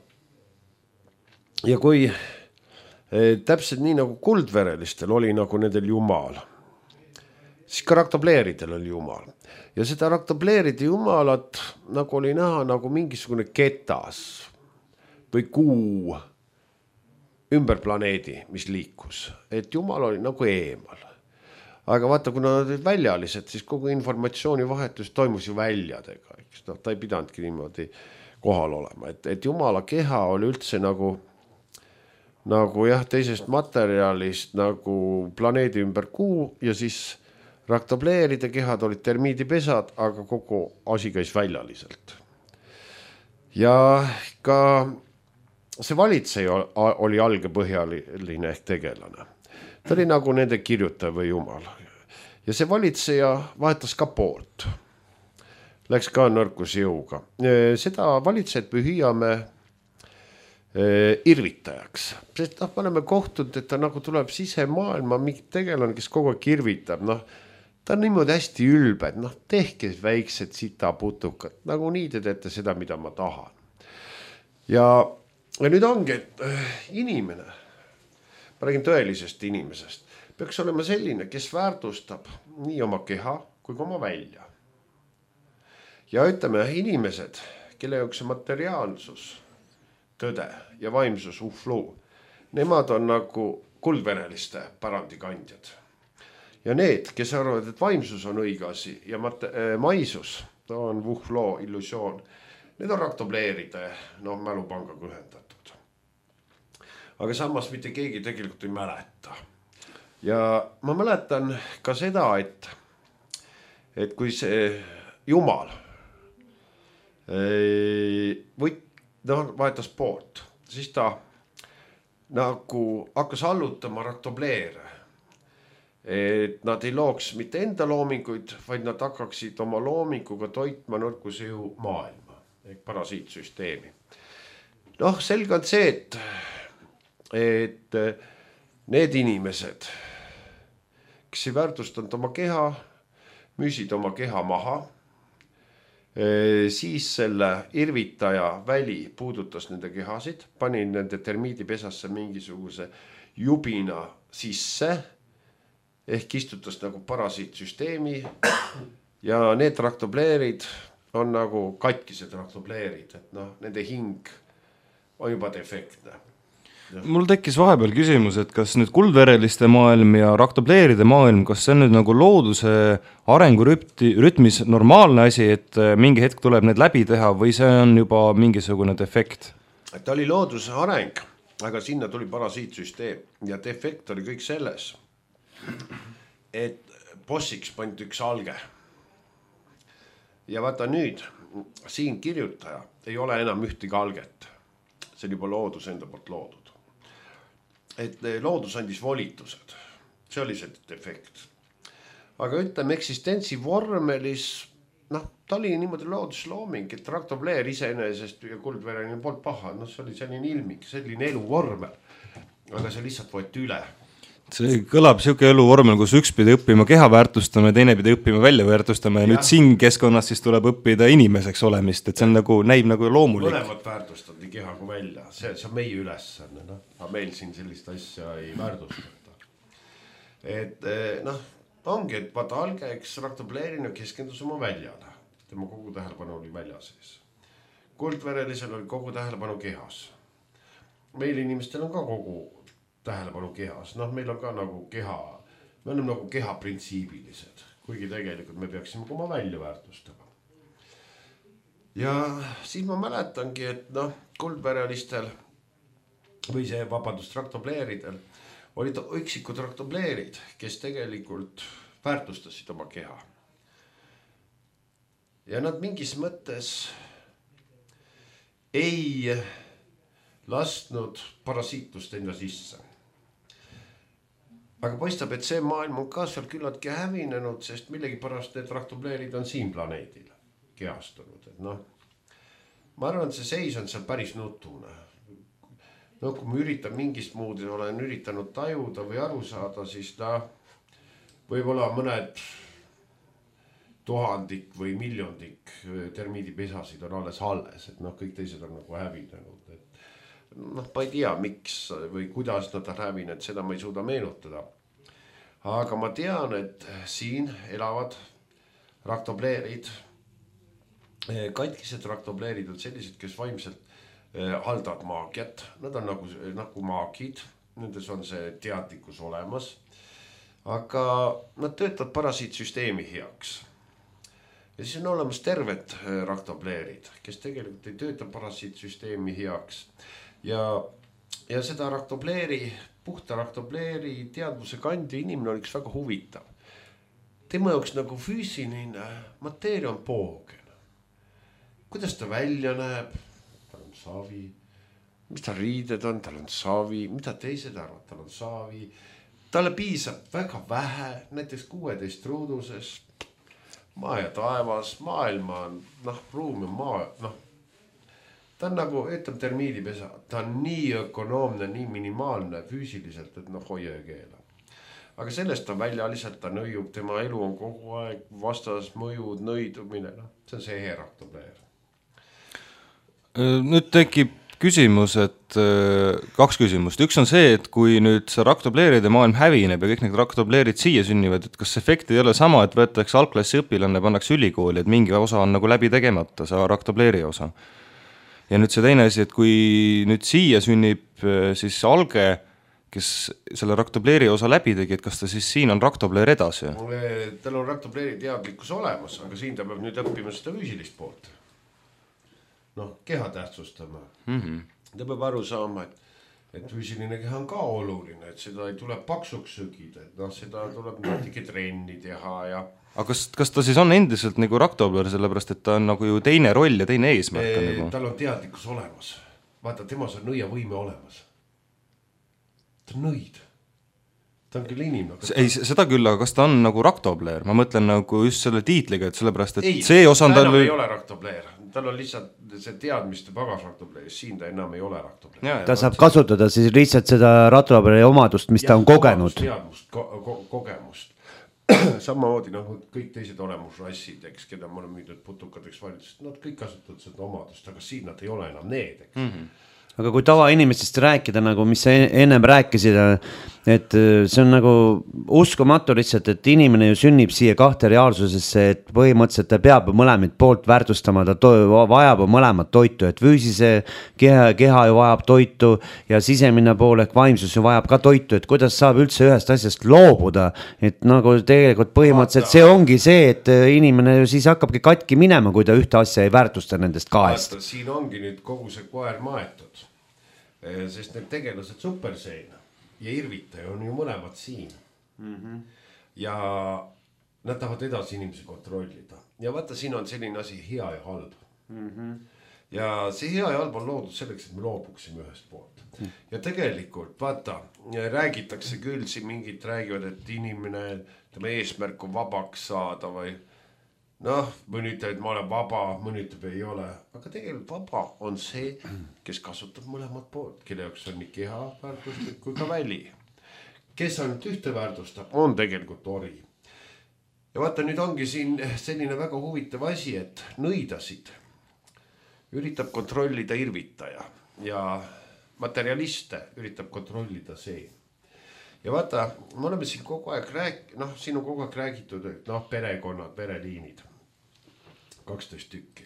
ja kui eh, täpselt nii nagu kuldverelistel oli nagu nendel jumal, siis ka raktobleeridel oli jumal. Ja seda raktobleeride jumalat nagu oli näha nagu mingisugune ketas või kuu ümber planeedi, mis liikus. Et jumal oli nagu eemal. Aga vaata, kui nad olid väljalised, siis kogu informatsioonivahetus toimus ju väljadega. Eks? No, ta ei pidanudki niimoodi kohal olema, et, et jumala keha oli üldse nagu, nagu jah, teisest materjalist nagu planeedi ümber kuu ja siis raktobleeride kehad olid termiidipesad, aga kogu asi käis väljaliselt. Ja ka see valitseja oli algepõhjaline ehk tegelane. Ta oli nagu nende kirjutaja või jumal. Ja see valitseja vahetas ka poolt. Läks ka nõrkus jõuga. Seda valitsejat pühiame irvitajaks. Sest noh, me oleme kohtunud, et ta nagu tuleb sisemaailma mingi tegelane, kes kogu aeg irvitab. Noh, ta on niimoodi hästi ülbed. Noh, tehke väiksed sitaputukad. Nagu nii te teete seda, mida ma tahan. Ja, ja nüüd ongi, et inimene, ma räägin tõelisest inimesest, peaks olema selline, kes väärtustab nii oma keha kui ka oma välja. Ja ütleme, inimesed, kelle jaoks see materiaalsus, tõde ja vaimsus ufluu, nemad on nagu kuldveneliste pärandikandjad. Ja need, kes arvavad, et vaimsus on õige asi ja mate, äh, maisus on ufloo, illusioon, need on raktobleeride no, mälupangaga ühendatud. Aga samas mitte keegi tegelikult ei mäleta. Ja ma mäletan ka seda, et, et kui see jumal võt-, noh, vahetas poolt, siis ta nagu hakkas allutama raktobleere, et nad ei looks mitte enda loominguid, vaid nad hakkaksid oma loominguga toitma nõrkuse ju maailma ehk parasiitsüsteemi. Noh, selge on see, et, et need inimesed, kes ei väärtustanud oma keha, müüsid oma keha maha, siis selle irvitaja väli puudutas nende kehasid, pani nende termiidipesasse mingisuguse jubina sisse, ehk istutas nagu parasiitsüsteemi ja need raktobleerid on nagu katkised raktobleerid, et noh, nende hing on juba defektne. Mul tekkis vahepeal küsimus, et kas nüüd kuldvereliste maailm ja raktobleeride maailm, kas see on nüüd nagu looduse arengurütmis normaalne asi, et mingi hetk tuleb need läbi teha või see on juba mingisugune defekt? Ta oli looduse areng, aga sinna tuli parasiitsüsteem ja defekt oli kõik selles, et bossiks pandi üks alge. Ja vaata nüüd, siin kirjutaja ei ole enam ühtegi alget. See on juba loodus enda poolt loodud. Et loodus andis volitused. See oli see defekt. Aga ütleme, eksistentsi vormelis, noh, ta oli niimoodi looduslooming, et raktobleer iseenesest ja kuldvereline poolt paha, noh, see oli selline ilmik, selline eluvormel, aga see lihtsalt võeti üle. See kõlab siuke eluvormel, kus üks pidi õppima keha väärtustama ja teine pidi õppima välja väärtustama ja, ja nüüd siin keskkonnas siis tuleb õppida inimeseks olemist, et see on nagu, näib nagu loomulik. Mõlemad väärtustad nii keha kui välja, see, see on meie ülesanne, noh, aga meil siin sellist asja ei väärtustata. Et noh, ongi, et vaata alge, eks raktobleerina keskendus oma väljale, tema kogu tähelepanu oli välja sees. Kuldverelisel oli kogu tähelepanu kehas. Meil inimestel on ka kogu tähelepanu kehas, noh, meil on ka nagu keha, me oleme nagu keha printsiibilised, kuigi tegelikult me peaksime oma välja väärtustama. Ja siis ma mäletangi, et noh, kuldverelistel või see vabandust raktobleeridel olid üksikud raktobleerid, kes tegelikult väärtustasid oma keha. Ja nad mingis mõttes ei lasknud parasiitust enda sisse. Aga paistab, et see maailm on ka seal küllaltki hävinenud, sest millegi pärast need raktobleerid on siin planeedil kehastunud. Et noh, ma arvan, et see seis on seal päris nutune. No kui ma üritan mingist muud ja olen üritanud tajuda või aru saada, siis ta võib-olla mõned tuhandik või miljondik termiidipesasid on alles alles, et noh, kõik teised on nagu hävinenud. Et noh, ma ei tea, miks või kuidas nad on hävinenud, seda ma ei suuda meenutada. Aga ma tean, et siin elavad raktobleerid, katkised raktobleerid on sellised, kes vaimselt haldavad maagiat. Nad on nagu, nagu maagid, nendes on see teadlikkus olemas. Aga nad töötavad parasiitsüsteemi heaks. Ja siis on olemas terved raktobleerid, kes tegelikult ei tööta parasiitsüsteemi heaks. Ja, ja seda raktobleeri, puhta raktobleeri teadvuse kandi inimene on üks väga huvitav. Tema jaoks nagu füüsiline mateeria on poogen. Kuidas ta välja näeb? Tal on savi. Mis ta riided on? Tal on savi. Mida teised arvad? Tal on savi. Talle piisab väga vähe, näiteks kuueteist ruuduses. Maa ja taevas, maailma on, noh, ruum ja maa, noh. Ta on nagu, ütleme termiidipesa, ta on nii ökonoomne, nii minimaalne füüsiliselt, et noh, hoia ja keela. Aga sellest on välja lihtsalt, ta nõiub, tema elu on kogu aeg vastas, mõjud, nõidumine, noh, see on see hea raktobleer. Nüüd tekib küsimus, et kaks küsimust. Üks on see, et kui nüüd see raktobleeride maailm hävineb ja kõik need raktobleerid siia sünnivad, et kas efekt ei ole sama, et võetakse algklassi õpilane, pannakse ülikooli, et mingi osa on nagu läbi tegemata, see raktobleeri osa. Ja nüüd see teine asi, et kui nüüd siia sünnib siis alge, kes selle raktobleeri osa läbi tegi, et kas ta siis siin on raktobleer edasi? Tal on raktobleeri teadlikkus olemas, aga siin ta peab nüüd õppima seda füüsilist poolt. Noh, keha tähtsustama. Mm-hmm. Ta peab aru saama, et, et füüsiline keha on ka oluline, et seda ei tule paksuks sögida, et noh, seda tuleb natuke trenni teha ja aga kas, kas ta siis on endiselt nagu raktobler, sellepärast et ta on nagu ju teine roll ja teine eesmärk e, nagu? tal on teadlikkus olemas, vaata temas on nõiavõime olemas, ta on nõid, ta on küll inimene ta... ei, seda küll, aga kas ta on nagu raktobler, ma mõtlen nagu just selle tiitliga, et sellepärast, et ei, see osa ta tal enam või... ei ole raktobler, tal on lihtsalt see teadmiste pagas raktobler, siin ta enam ei ole raktobler. ta ja, saab kasutada siis lihtsalt seda raktobleri omadust, mis ja, ta on kogenud. Teadmust, ko ko kogemust. Samamoodi nagu kõik teised olemusrassid, eks, keda me oleme müüdud putukateks valitsused, nad kõik kasutavad seda omadust, aga siin nad ei ole enam need, eks. Mm -hmm. aga kui tavainimestest rääkida nagu, mis sa ennem rääkisid, et see on nagu uskumatu lihtsalt, et inimene ju sünnib siia kahte reaalsusesse, et põhimõtteliselt ta peab mõlemid poolt väärtustama, ta to vajab mõlemat toitu, et füüsise keha, keha ju vajab toitu ja sisemine pool ehk vaimsus ju vajab ka toitu, et kuidas saab üldse ühest asjast loobuda, et nagu tegelikult põhimõtteliselt see ongi see, et inimene ju siis hakkabki katki minema, kui ta ühte asja ei väärtusta nendest kahest. Siin ongi nüüd kogu see koer maetud, sest need tegelased superseina ja irvitaja on ju mõlemad siin mm. -hmm. ja nad tahavad edasi inimesi kontrollida ja vaata, siin on selline asi hea ja halb mm. -hmm. ja see hea ja halb on loodud selleks, et me loobuksime ühest poolt mm. ja tegelikult vaata, räägitakse küll siin mingid räägivad, et inimene, tema eesmärk on vabaks saada või noh, mõni ütleb, et ma olen vaba, mõni ütleb, ei ole, aga tegelikult vaba on see, kes kasutab mõlemat poolt, kelle jaoks on nii keha väärtuslik kui ka väli. Kes ainult ühte väärtustab, on tegelikult ori. Ja vaata, nüüd ongi siin selline väga huvitav asi, et nõidasid üritab kontrollida irvitaja ja materialiste üritab kontrollida see. Ja vaata, me oleme siin kogu aeg rääk-, noh, siin on kogu aeg räägitud, et noh, perekonnad, pereliinid, kaksteist tükki.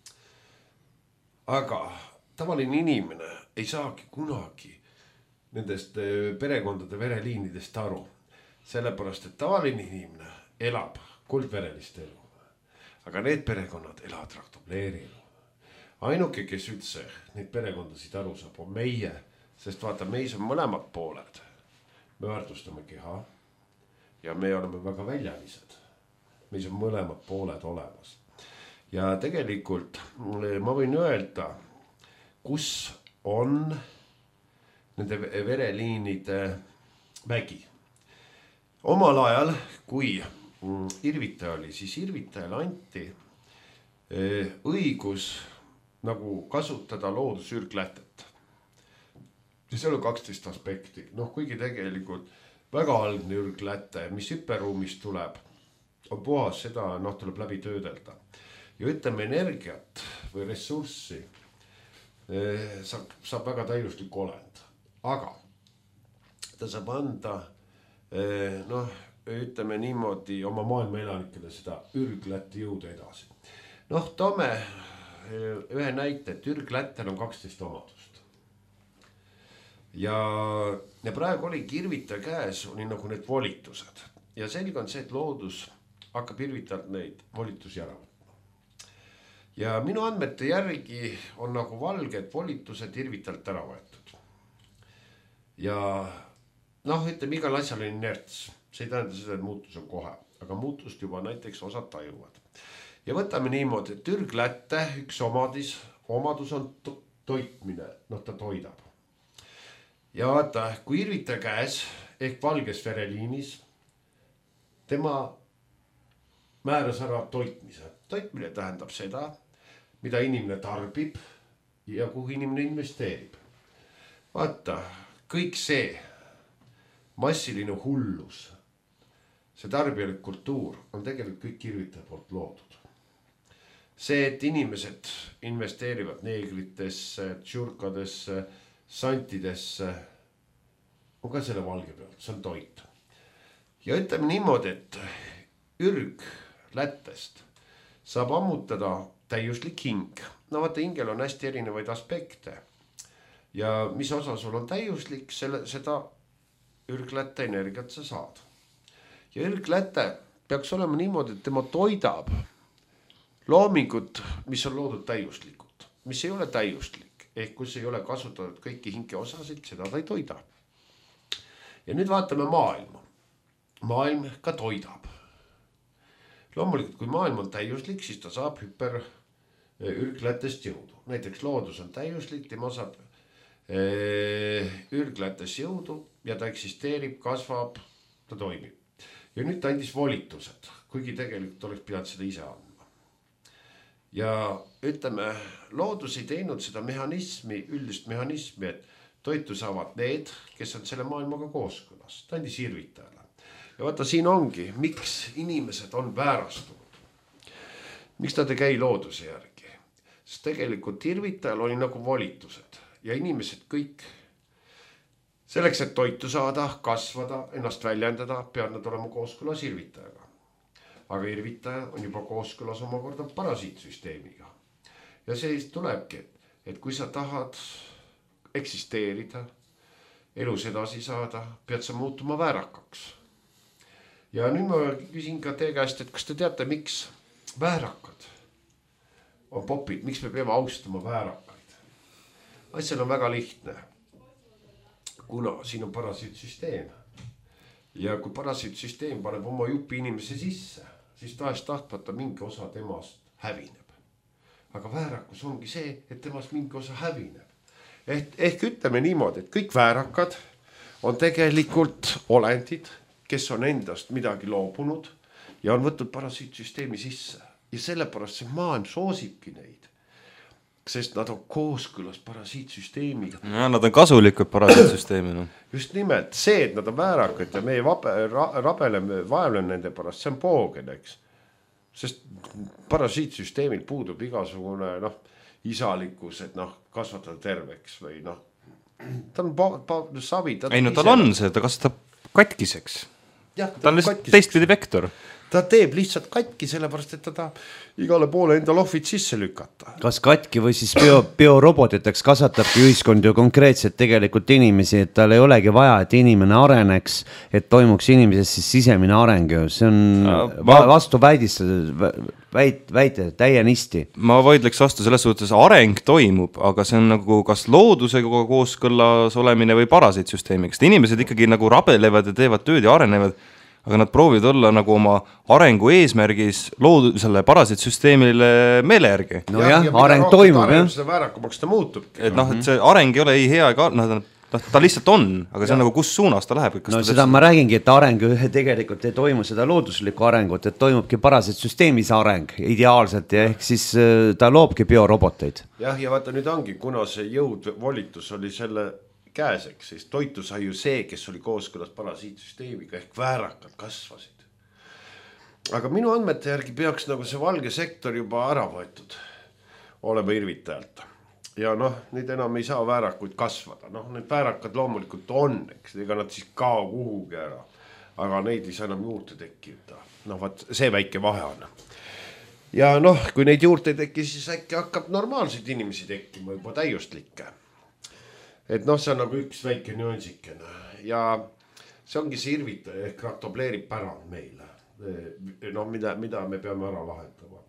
Aga tavaline inimene ei saagi kunagi nendest perekondade vereliinidest aru. Sellepärast, et tavaline inimene elab kuldverelist elu. Aga need perekonnad elavad raktobleeri elu. Ainuke, kes üldse neid perekondasid aru saab, on meie, sest vaata, meis on mõlemad pooled. Me väärtustame keha ja me oleme väga väljalised. Meis on mõlemad pooled olemas. Ja tegelikult ma võin öelda, kus on nende vereliinide vägi. Omal ajal, kui irvitaja oli, siis irvitajale anti õigus nagu kasutada loodusürglätet. Ja seal on kaksteist aspekti. Noh, kuigi tegelikult väga algne ürgläte, mis hüperruumist tuleb, on puhas, seda noh, tuleb läbi töödelda. Ja ütleme energiat või ressurssi saab, saab väga täiuslik olend. Aga ta saab anda, noh, ütleme niimoodi oma maailma elanikele seda ürglätte jõuda edasi. Noh, toome ühe näite, et ürglättel on kaksteist omadust. Ja, ja praegu oli irvitaja käes, oli nagu need volitused. Ja selge on see, et loodus hakkab irvitajalt neid volitusi ära võtma. Ja minu andmete järgi on nagu valged volitused irvitajalt ära võetud. Ja noh, ütleme, igal asjal on inerts. See ei tähenda seda, et muutus on kohe, aga muutust juba näiteks osad tajuvad. Ja võtame niimoodi, et ürglätte üks omadis, omadus on to toitmine, noh ta toidab. Ja vaata, kui irvitaja käes ehk valges vereliinis, tema määras ära toitmise. Toitmine tähendab seda, mida inimene tarbib ja kuhu inimene investeerib. Vaata, kõik see massiline hullus, see tarbijalik kultuur on tegelikult kõik irvitaja poolt loodud. See, et inimesed investeerivad neegritesse, tšurkadesse, santidesse, on ka selle valge pealt, see on toit. Ja ütleme niimoodi, et ürglättest saab ammutada täiuslik hing. No vaata, hingel on hästi erinevaid aspekte. Ja mis osa sul on täiuslik, selle, seda ürglätte energiat sa saad. Ja ürglätte peaks olema niimoodi, et tema toidab loomingut, mis on loodud täiuslikult, mis ei ole täiuslik. ehk kus ei ole kasutatud kõiki hinkeosasid, seda ta ei toida. Ja nüüd vaatame maailma. Maailm ka toidab. Loomulikult, kui maailm on täiuslik, siis ta saab hüper ürglätest jõudu. Näiteks loodus on täiuslik, tema saab ürglätes jõudu ja ta eksisteerib, kasvab, ta toimib. Ja nüüd ta andis volitused, kuigi tegelikult oleks pidanud seda ise andma. Ja ütleme, loodus ei teinud seda mehhanismi, üldist mehhanismi, et toitu saavad need, kes on selle maailmaga kooskõlas. Ta andis irvitajale. Ja vaata, siin ongi, miks inimesed on väärastunud. Miks nad ei käi looduse järgi? Sest tegelikult irvitajal oli nagu volitused ja inimesed kõik selleks, et toitu saada, kasvada, ennast väljendada, peavad nad olema kooskõlas irvitajaga. Aga irvitaja on juba kooskõlas omakorda parasiitsüsteemiga. Ja see tulebki, et kui sa tahad eksisteerida, elus edasi saada, pead sa muutuma väärakaks. Ja nüüd ma küsin ka teie käest, et kas te teate, miks väärakad on popid, miks me peame austama väärakaid? Asjal on väga lihtne, kuna siin on parasiitsüsteem. Ja kui parasiitsüsteem paneb oma jupi inimese sisse, siis tahes tahtmata mingi osa temast hävineb. Aga väärakus ongi see, et temast mingi osa hävineb. Ehk, ehk ütleme niimoodi, et kõik väärakad on tegelikult olendid, kes on endast midagi loobunud ja on võtnud parasiitsüsteemi sisse. Ja sellepärast see maailm soosibki neid, sest nad on kooskõlas parasiitsüsteemiga. Ja, nad on kasulikud parasiitsüsteemina. Just nimelt see, et nad on väärakad ja meie vabe, ra, rabeleme, vaevleme nende pärast, see on poogen, eks. Sest parasiitsüsteemil puudub igasugune noh, isalikkus, et noh, kasvatada terveks või noh, ta on pa, pa, savi. Ei no tal on see, ta kasvatab katkiseks. Ja, ta on lihtsalt teistpidi vektor. Ta teeb lihtsalt katki, sellepärast, et ta tahab igale poole enda lohvid sisse lükata. Kas katki või siis bio, biorobotiteks kasvatabki ühiskond ju konkreetselt tegelikult inimesi, et tal ei olegi vaja, et inimene areneks, et toimuks inimeses siis sisemine areng. See on ma... vastu väidis, väit, väite täienisti. Ma vaidleks vastu selles suhtes, areng toimub, aga see on nagu kas loodusega kooskõlas olemine või parasiitsüsteemiks. Inimesed ikkagi nagu rabelevad ja teevad tööd ja arenevad, aga nad proovivad olla nagu oma arengu eesmärgis loodu, selle parasiitsüsteemile meele järgi. No jah, ja areng toimub, jah. Seda väärakumaks ta muutub. Et noh, et see areng ei ole ei hea ega, noh, ta lihtsalt on, aga see on nagu kus suunas ta läheb. No seda ma räägingi, et areng tegelikult ei toimu seda looduslikku arengut, et toimubki parasiitsüsteemis areng ideaalselt ja ehk siis ta loobki bioroboteid. Jah, ja vaata nüüd ongi, kuna see jõud volitus oli selle käeseks, siis toitu sai ju see, kes oli kooskõlas parasiitsüsteemiga ehk väärakad kasvasid. Aga minu andmete järgi peaks nagu see valge sektor juba ära võetud olema irvitajalt. Ja noh, nüüd enam ei saa väärakuid kasvada. Noh, need väärakad loomulikult on, eks, ega nad siis kao kuhugi ära. Aga neid ei saa enam juurde tekkida. Noh, vaat see väike vahe on. Ja noh, kui neid juurde teki, siis äkki hakkab normaalseid inimesi tekkima juba täiustlikke. Et noh, see on nagu üks väike nüansikene ja see ongi see irvitaja ehk raktobleerib pärand meile, no, mida, mida me peame ära lahendama.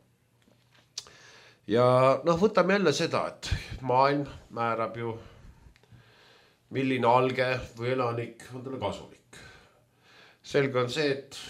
Ja noh, võtame jälle seda, et maailm määrab ju, milline alge või elanik on talle kasulik. Selge on see, et,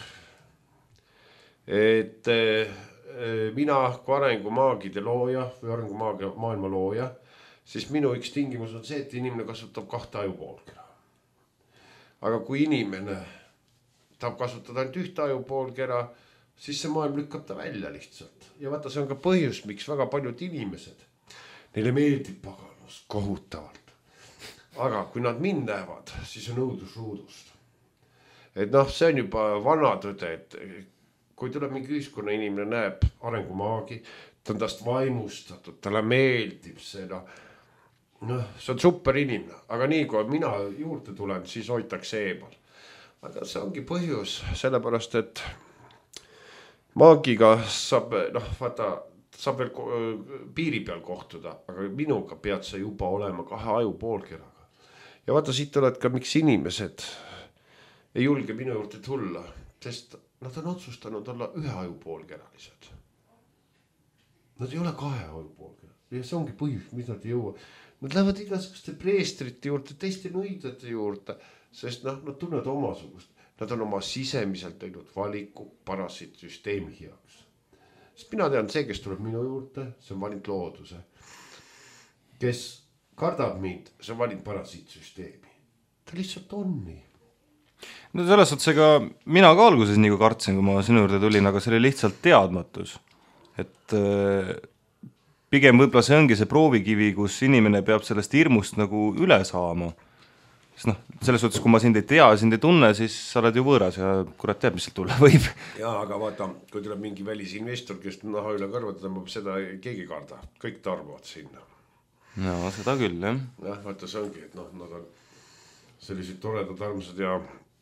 et mina kui arengumaagide looja või arengumaagia maailma looja, siis minu üks tingimus on see, et inimene kasutab kahte ajupoolkera. Aga kui inimene tahab kasutada ainult ühte ajupoolkera, siis see maailm lükkab ta välja lihtsalt. Ja vaata, see on ka põhjus, miks väga paljud inimesed, neile meeldib paganus kohutavalt. Aga kui nad mind näevad, siis on õudus ruudust. Et noh, see on juba vana tõde, et kui tuleb mingi ühiskonna inimene näeb arengumaagi, ta on tast vaimustatud, talle meeldib see, noh, noh, see on super inimene, aga nii kui mina juurde tulen, siis hoitakse eemal. Aga see ongi põhjus, sellepärast, et maagiga saab, noh, vaata, saab veel piiri peal kohtuda, aga minuga pead sa juba olema kahe aju poolkeraga. Ja vaata, siit oled ka, miks inimesed ei julge minu juurde tulla, sest nad on otsustanud olla ühe aju poolkeralised. Nad ei ole kahe aju poolkeralised. Ja see ongi põhjus, mis nad ei jõua. nad lähevad igasuguste preestrite juurde, teiste nõidade juurde, sest noh, nad tunnevad omasugust. Nad on oma sisemiselt teinud valiku parasiitsüsteemi heaks. Sest mina tean, see, kes tuleb minu juurde, see on valinud looduse. Kes kardab mind, see on valinud parasiitsüsteemi. Ta lihtsalt on nii. No selles suhtes, ega mina ka alguses nii kui kartsin, kui ma sinu juurde tulin, aga see oli lihtsalt teadmatus. Et pigem võib-olla see ongi see proovikivi, kus inimene peab sellest hirmust nagu üle saama. Sest noh, selles suhtes, kui ma sind ei tea, sind ei tunne, siis sa oled ju võõras ja kurat teab, mis seal tulla võib. Jaa, aga vaata, kui tuleb mingi välisinvestor, kes naha üle kõrvata tõmbab, seda keegi karda. Kõik tarbuvad sinna. No, seda küll, jah. Jah, vaata, see ongi, et noh, nad on sellised toredad armsad ja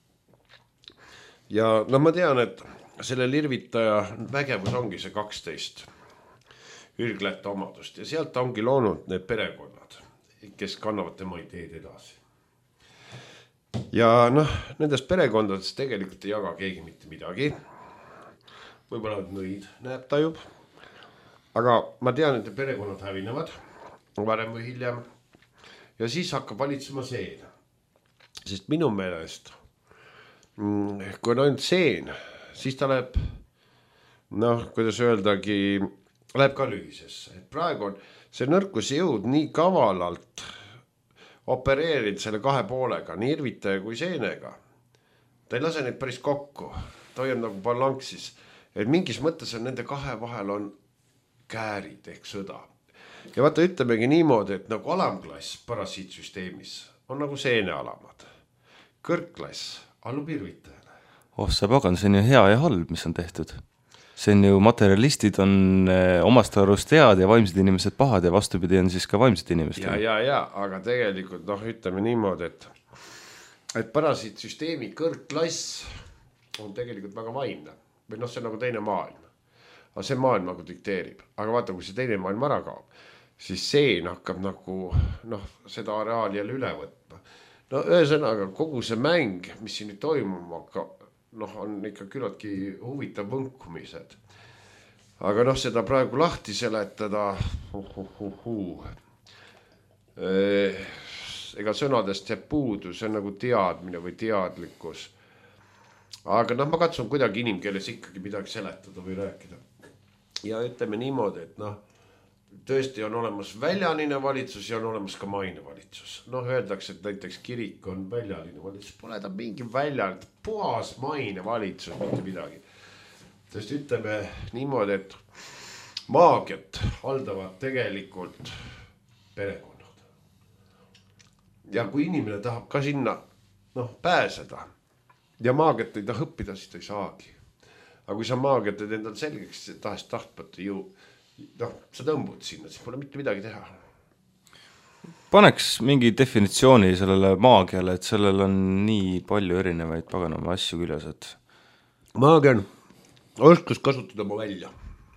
ja no ma tean, et selle lirvitaja vägevus ongi see kaksteist ürglätte omadust ja sealt ongi loonud need perekonnad, kes kannavad tema ideed edasi. Ja noh, nendest perekondadest tegelikult ei jaga keegi mitte midagi. Võib-olla nõid näeb tajub. Aga ma tean, et perekonnad hävinevad varem või hiljem ja siis hakkab valitsema seen. Sest minu meelest, kui on ainult seen, siis ta läheb, noh, kuidas öeldagi, läheb ka lühisesse. Et praegu on see nõrkuse jõud nii kavalalt opereerinud selle kahe poolega, nii irvitaja kui seenega. Ta ei lase neid päris kokku, ta hoiab nagu balanssis. Et mingis mõttes on nende kahe vahel on käärid ehk sõda. Ja vaata ütlemegi niimoodi, et nagu alamklass parasiitsüsteemis on nagu seenealamad. Kõrgklass allub irvitajale. Oh, see pagan, see on ju hea ja halb, mis on tehtud. See on ju, materialistid on omast arust head ja vaimsed inimesed pahad ja vastupidi on siis ka vaimsed inimesed. Ja, ja, ja, aga tegelikult noh, ütleme niimoodi, et, et parasiitsüsteemi kõrgklass on tegelikult väga vaimne. Või noh, see on nagu teine maailm. Aga see maailm nagu dikteerib. Aga vaata, kui see teine maailm ära kaob, siis seen hakkab nagu noh, seda areaali jälle üle võtma. No ühesõnaga, kogu see mäng, mis siin nüüd toimuma hakkab, noh, on ikka küllaltki huvitav võnkumised. Aga noh, seda praegu lahti seletada, uh, uh, uh, uh. ega sõnadest jääb puudu, see on nagu teadmine või teadlikkus. Aga noh, ma katsun kuidagi inimkeeles ikkagi midagi seletada või rääkida. Ja ütleme niimoodi, et noh, tõesti on olemas väljaline valitsus ja on olemas ka maine valitsus. Noh, öeldakse, et näiteks kirik on väljaline valitsus, pole ta mingi väljaline, puhas maine valitsus, mitte midagi. Sest ütleme niimoodi, et maagiat haldavad tegelikult perekonnad. Ja kui inimene tahab ka sinna noh, pääseda ja maagiat ei taha õppida, siis ta ei saagi. Aga kui sa maagiat teed endal selgeks, tahas tahtmata ju noh, sa tõmbud sinna, siis pole mitte midagi teha. Paneks mingi definitsiooni sellele maagiale, et sellel on nii palju erinevaid paganama asju küljes, et maagia on oskus kasutada oma välja.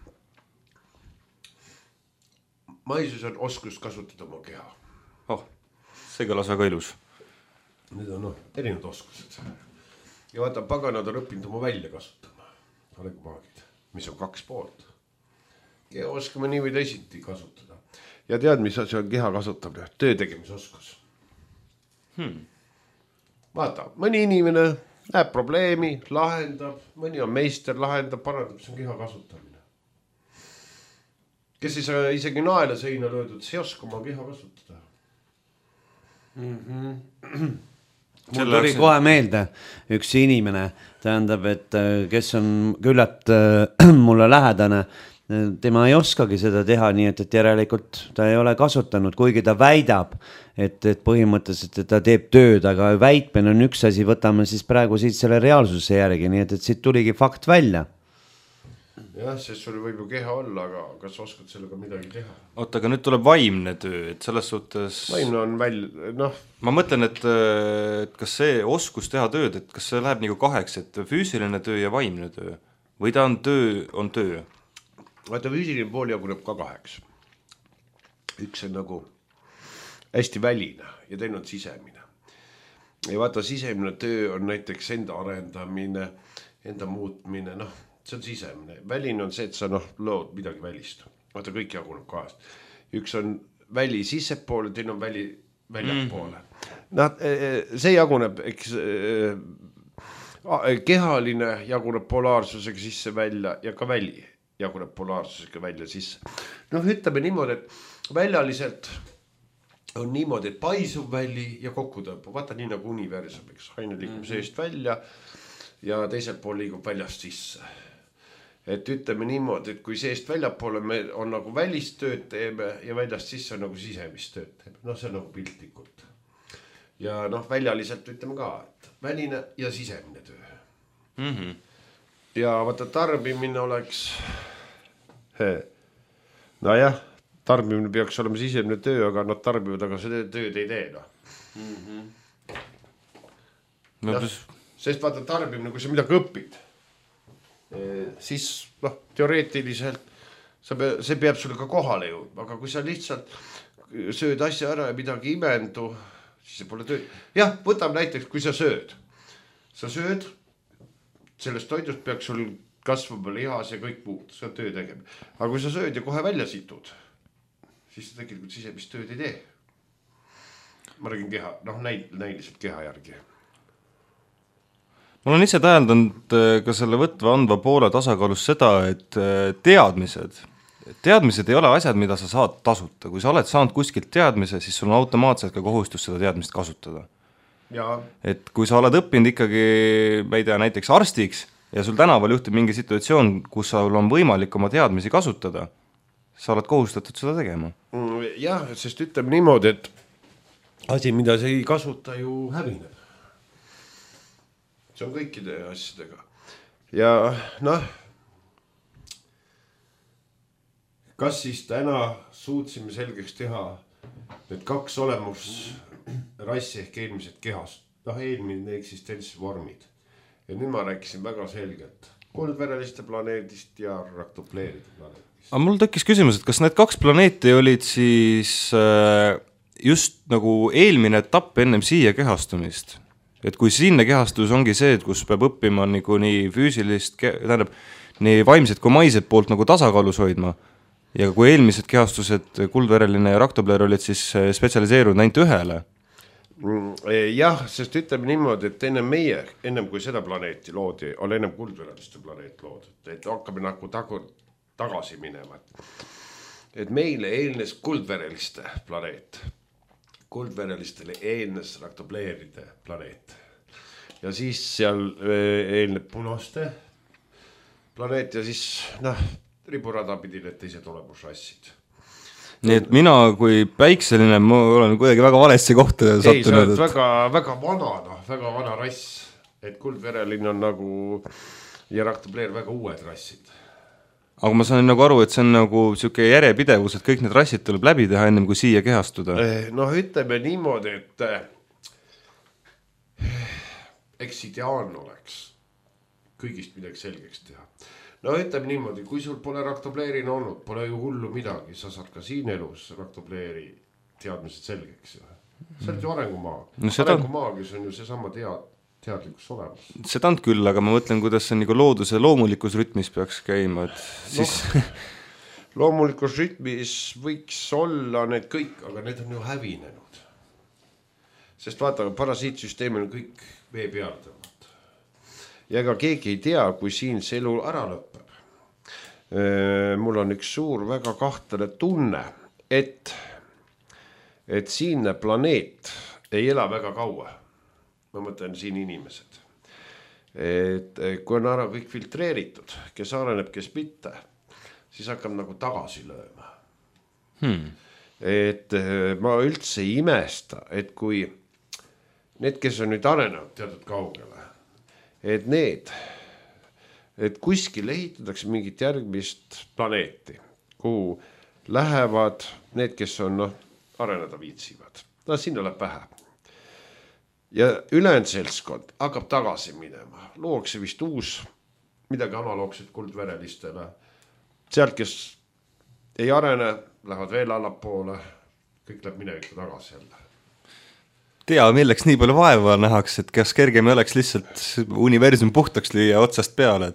Maisus on oskus kasutada oma keha. Oh, see kõlas väga ilus. Need on noh, erinevad oskused. Ja vaata, paganad on õppinud oma välja kasutama. Maagid, mis on kaks poolt. Ja oskame nii või teisiti kasutada. Ja tead, mis asi on keha kasutamine? Töö tegemisoskus. Hmm. Vaata, mõni inimene näeb probleemi, lahendab, mõni on meister, lahendab, parandab, see on keha kasutamine. Kes ei saa isegi naela seina löödud, see oska oma keha kasutada. Mm-hmm. Mul tuli kohe meelde üks inimene, tähendab, et kes on küllalt mulle lähedane, tema ei oskagi seda teha, nii et, et järelikult ta ei ole kasutanud, kuigi ta väidab, et, et põhimõtteliselt et ta teeb tööd, aga väitmen on üks asi, võtame siis praegu siit selle reaalsuse järgi, nii et, et siit tuligi fakt välja. Jah, sest sul võib ju keha olla, aga kas oskad sellega midagi teha? Oota, aga nüüd tuleb vaimne töö, et selles suhtes vaimne on välja, noh ma mõtlen, et, et kas see oskus teha tööd, et kas see läheb nagu kaheks, et füüsiline töö ja vaimne töö või ta on töö, on töö? Vaata, füüsiline pool jaguneb ka kaheks. Üks on nagu hästi väline ja teine on sisemine. Ja vaata, sisemine töö on näiteks enda arendamine, enda muutmine, noh see on sisemine. Väline on see, et sa noh, lood midagi välist. Vaata, kõik jaguneb kahest. Üks on väli sissepoole, teine on väli väljapoole mm.. Nad, see jaguneb, eks kehaline jaguneb polaarsusega sisse välja ja ka väli jaguneb polaarsusega välja sisse. Noh, ütleme niimoodi, et väljaliselt on niimoodi, et paisuv väli ja kokkutõmpu. Vaata nii nagu universum, eks aine liigub mm-hmm. seest välja ja teiselt pool liigub väljast sisse. Et ütleme niimoodi, et kui seest väljapoole me on nagu välistööd teeme ja väljast sisse on nagu sisemistööd teeme. Noh, see on nagu piltlikult. Ja noh, väljaliselt ütleme ka, et väline ja sisemine töö. Mm-hmm. Ja vaata tarbimine oleks, no jah, tarbimine peaks olema sisemine töö, aga nad tarbivad, aga see tööd ei tee. No. Mm-hmm. No, ja, sest vaata tarbimine, kui sa midagi õpid, siis noh, teoreetiliselt see peab sulle ka kohale jõudma, aga kui sa lihtsalt sööd asja ära ja midagi imendu, siis see pole tööd. Jah, võtam näiteks, kui sa sööd. Sa sööd, sellest toidust peaks sul kasvama lihas ja kõik muud, see on töö tegema. Aga kui sa sööd ja kohe välja situd, siis sa tegelikult sisemist tööd ei tee. Ma räägin keha, noh näil, näiliselt keha järgi. Ma olen ise täheldanud ka selle võtva andva poole tasakaalus seda, et teadmised, teadmised ei ole asjad, mida sa saad tasuta. Kui sa oled saanud kuskilt teadmise, siis sul on automaatselt ka kohustus seda teadmist kasutada. Ja. Et kui sa oled õppinud ikkagi, ma ei tea, näiteks arstiks ja sul tänaval juhtub mingi situatsioon, kus sul on võimalik oma teadmisi kasutada, sa oled kohustatud seda tegema. Jah, sest ütleme niimoodi, et asi, mida sa ei kasuta, ju hävineb. See on kõikide asjadega. Ja noh, kas siis täna suutsime selgeks teha need kaks olemus rassi ehk eelmised kehast, noh eelmine eksistentsvormid. Ja nüüd ma rääkisin väga selgelt kuldvereliste planeedist ja raktopleeride planeedist. Aga mul tekkis küsimus, et kas need kaks planeeti olid siis just nagu eelmine etapp ennem siia kehastumist? Et kui siinne kehastus ongi see, et kus peab õppima nagu nii füüsilist, tähendab, nii vaimset kui maiset poolt nagu tasakaalus hoidma. Ja kui eelmised kehastused, kuldvereline ja raktopleer olid siis spetsialiseerunud ainult ühele? Jah, sest ütleme niimoodi, et ennem meie, ennem kui seda planeeti loodi, oli ennem kuldvereliste planeet loodud. Et hakkame nagu tagu, tagasi minema. Et meile eelnes kuldvereliste planeet. Kuldverelistele eelnes raktopleeride planeet. Ja siis seal eelneb punaste planeet ja siis noh, riburada pidi need teised olemusrassid. Nii et mina kui päikseline, ma olen kuidagi väga valesse kohta sattunud. Ei, sa oled väga, väga vana, no, väga vana rass. Et kuldvereline on nagu ja raktopleer väga uued rassid. Aga ma saan nagu aru, et see on nagu siuke järjepidevus, et kõik need rassid tuleb läbi teha ennem kui siia kehastuda. Noh, ütleme niimoodi, et eks ideaalne oleks kõigist midagi selgeks teha. No ütleme niimoodi, kui sul pole raktopleerina olnud, pole ju hullu midagi, sa saad ka siin elus raktopleeri teadmised selgeks. See on ju arengumaag. No, arengumaagis on ju see sama tead. teadlikkus olemas. Seda on küll, aga ma mõtlen, kuidas see nagu looduse loomulikus rütmis peaks käima. Et siis... no, loomulikus rütmis võiks olla need kõik, aga need on ju hävinenud. Sest vaata, parasiitsüsteemil on kõik vee peal tõmmata. Ja ega keegi ei tea, kui siin see elu ära lõpeb. Mul on üks suur väga kahtlane tunne, et, et siinne planeet ei ela väga kaua. Ma mõtlen siin inimesed. Et kui on ära kõik filtreeritud, kes areneb, kes mitte, siis hakkab nagu tagasi lööma. Hmm. Et ma üldse ei imesta, et kui need, kes on nüüd arenenud teatud kaugele, et need, et kuskil ehitatakse mingit järgmist planeeti, kuhu lähevad need, kes on no, areneda viitsivad. No sinna läheb vähe. Ja ülejäänud seltskond hakkab tagasi minema. Luuakse vist uus, midagi analoogset kuldverelistele. Sealt, kes ei arene, lähevad veel allapoole, kõik läheb minevikku tagasi jälle. Tea, milleks nii palju vaeva nähaks, et kas kergem oleks lihtsalt universum puhtaks lüüa otsast peale, et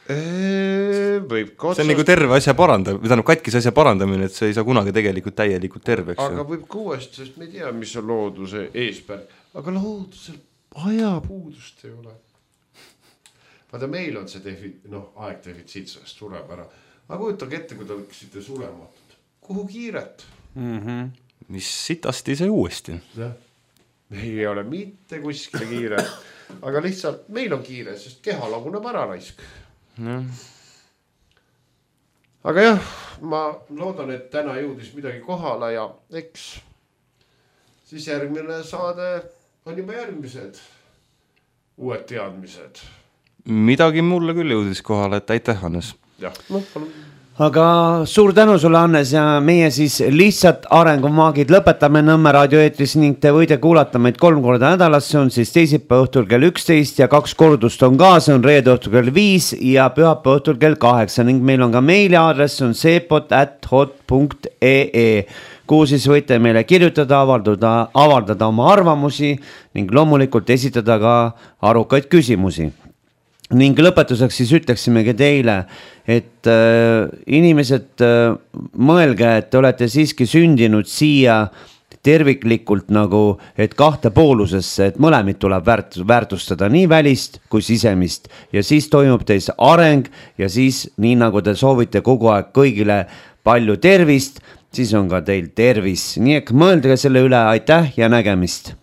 Võib ka see on nagu terve asja parandamine, tähendab katkise asja parandamine, et see ei saa kunagi tegelikult täielikult terveks. Aga võib ka uuesti, sest me ei tea, mis on looduse eesmärk. Aga loodusel ajapuudust ei ole. Vaata, meil on see defi... no, aeg defitsiit sellest sureb ära. Aga kujutage ette, kui te oleksite surematud. Kuhu kiiret? Mm-hmm. Mis sitasti see uuesti? Ja. Meil ei ole mitte kuskile kiire. Aga lihtsalt meil on kiire, sest keha laguneb ära raisk. Ja. Aga jah, ma loodan, et täna jõudis midagi kohale ja eks siis järgmine saade on juba järgmised uued teadmised. Midagi mulle küll jõudis kohale, et aitäh, Hannes. Jah, no, palun. Aga suur tänu sulle, Hannes, ja meie siis lihtsalt arengumaagid lõpetame Nõmme raadioeetris ning te võite kuulata meid kolm korda nädalas, see on siis teisipäeva õhtul kell üksteist ja kaks kordust on ka, see on reede õhtul kell viis ja pühapäeva õhtul kell kaheksa ning meil on ka meiliaadress, see on seepot at hot punkt ee, kuhu siis võite meile kirjutada, avaldada, avaldada oma arvamusi ning loomulikult esitada ka arukaid küsimusi. Ning lõpetuseks siis ütleksimegi teile, et äh, inimesed äh, mõelge, et te olete siiski sündinud siia terviklikult nagu, et kahte poolusesse, et mõlemid tuleb väärt, väärtustada nii välist kui sisemist ja siis toimub teis areng ja siis nii nagu te soovite kogu aeg kõigile palju tervist, siis on ka teil tervis. Nii et mõeldage selle üle, aitäh ja nägemist!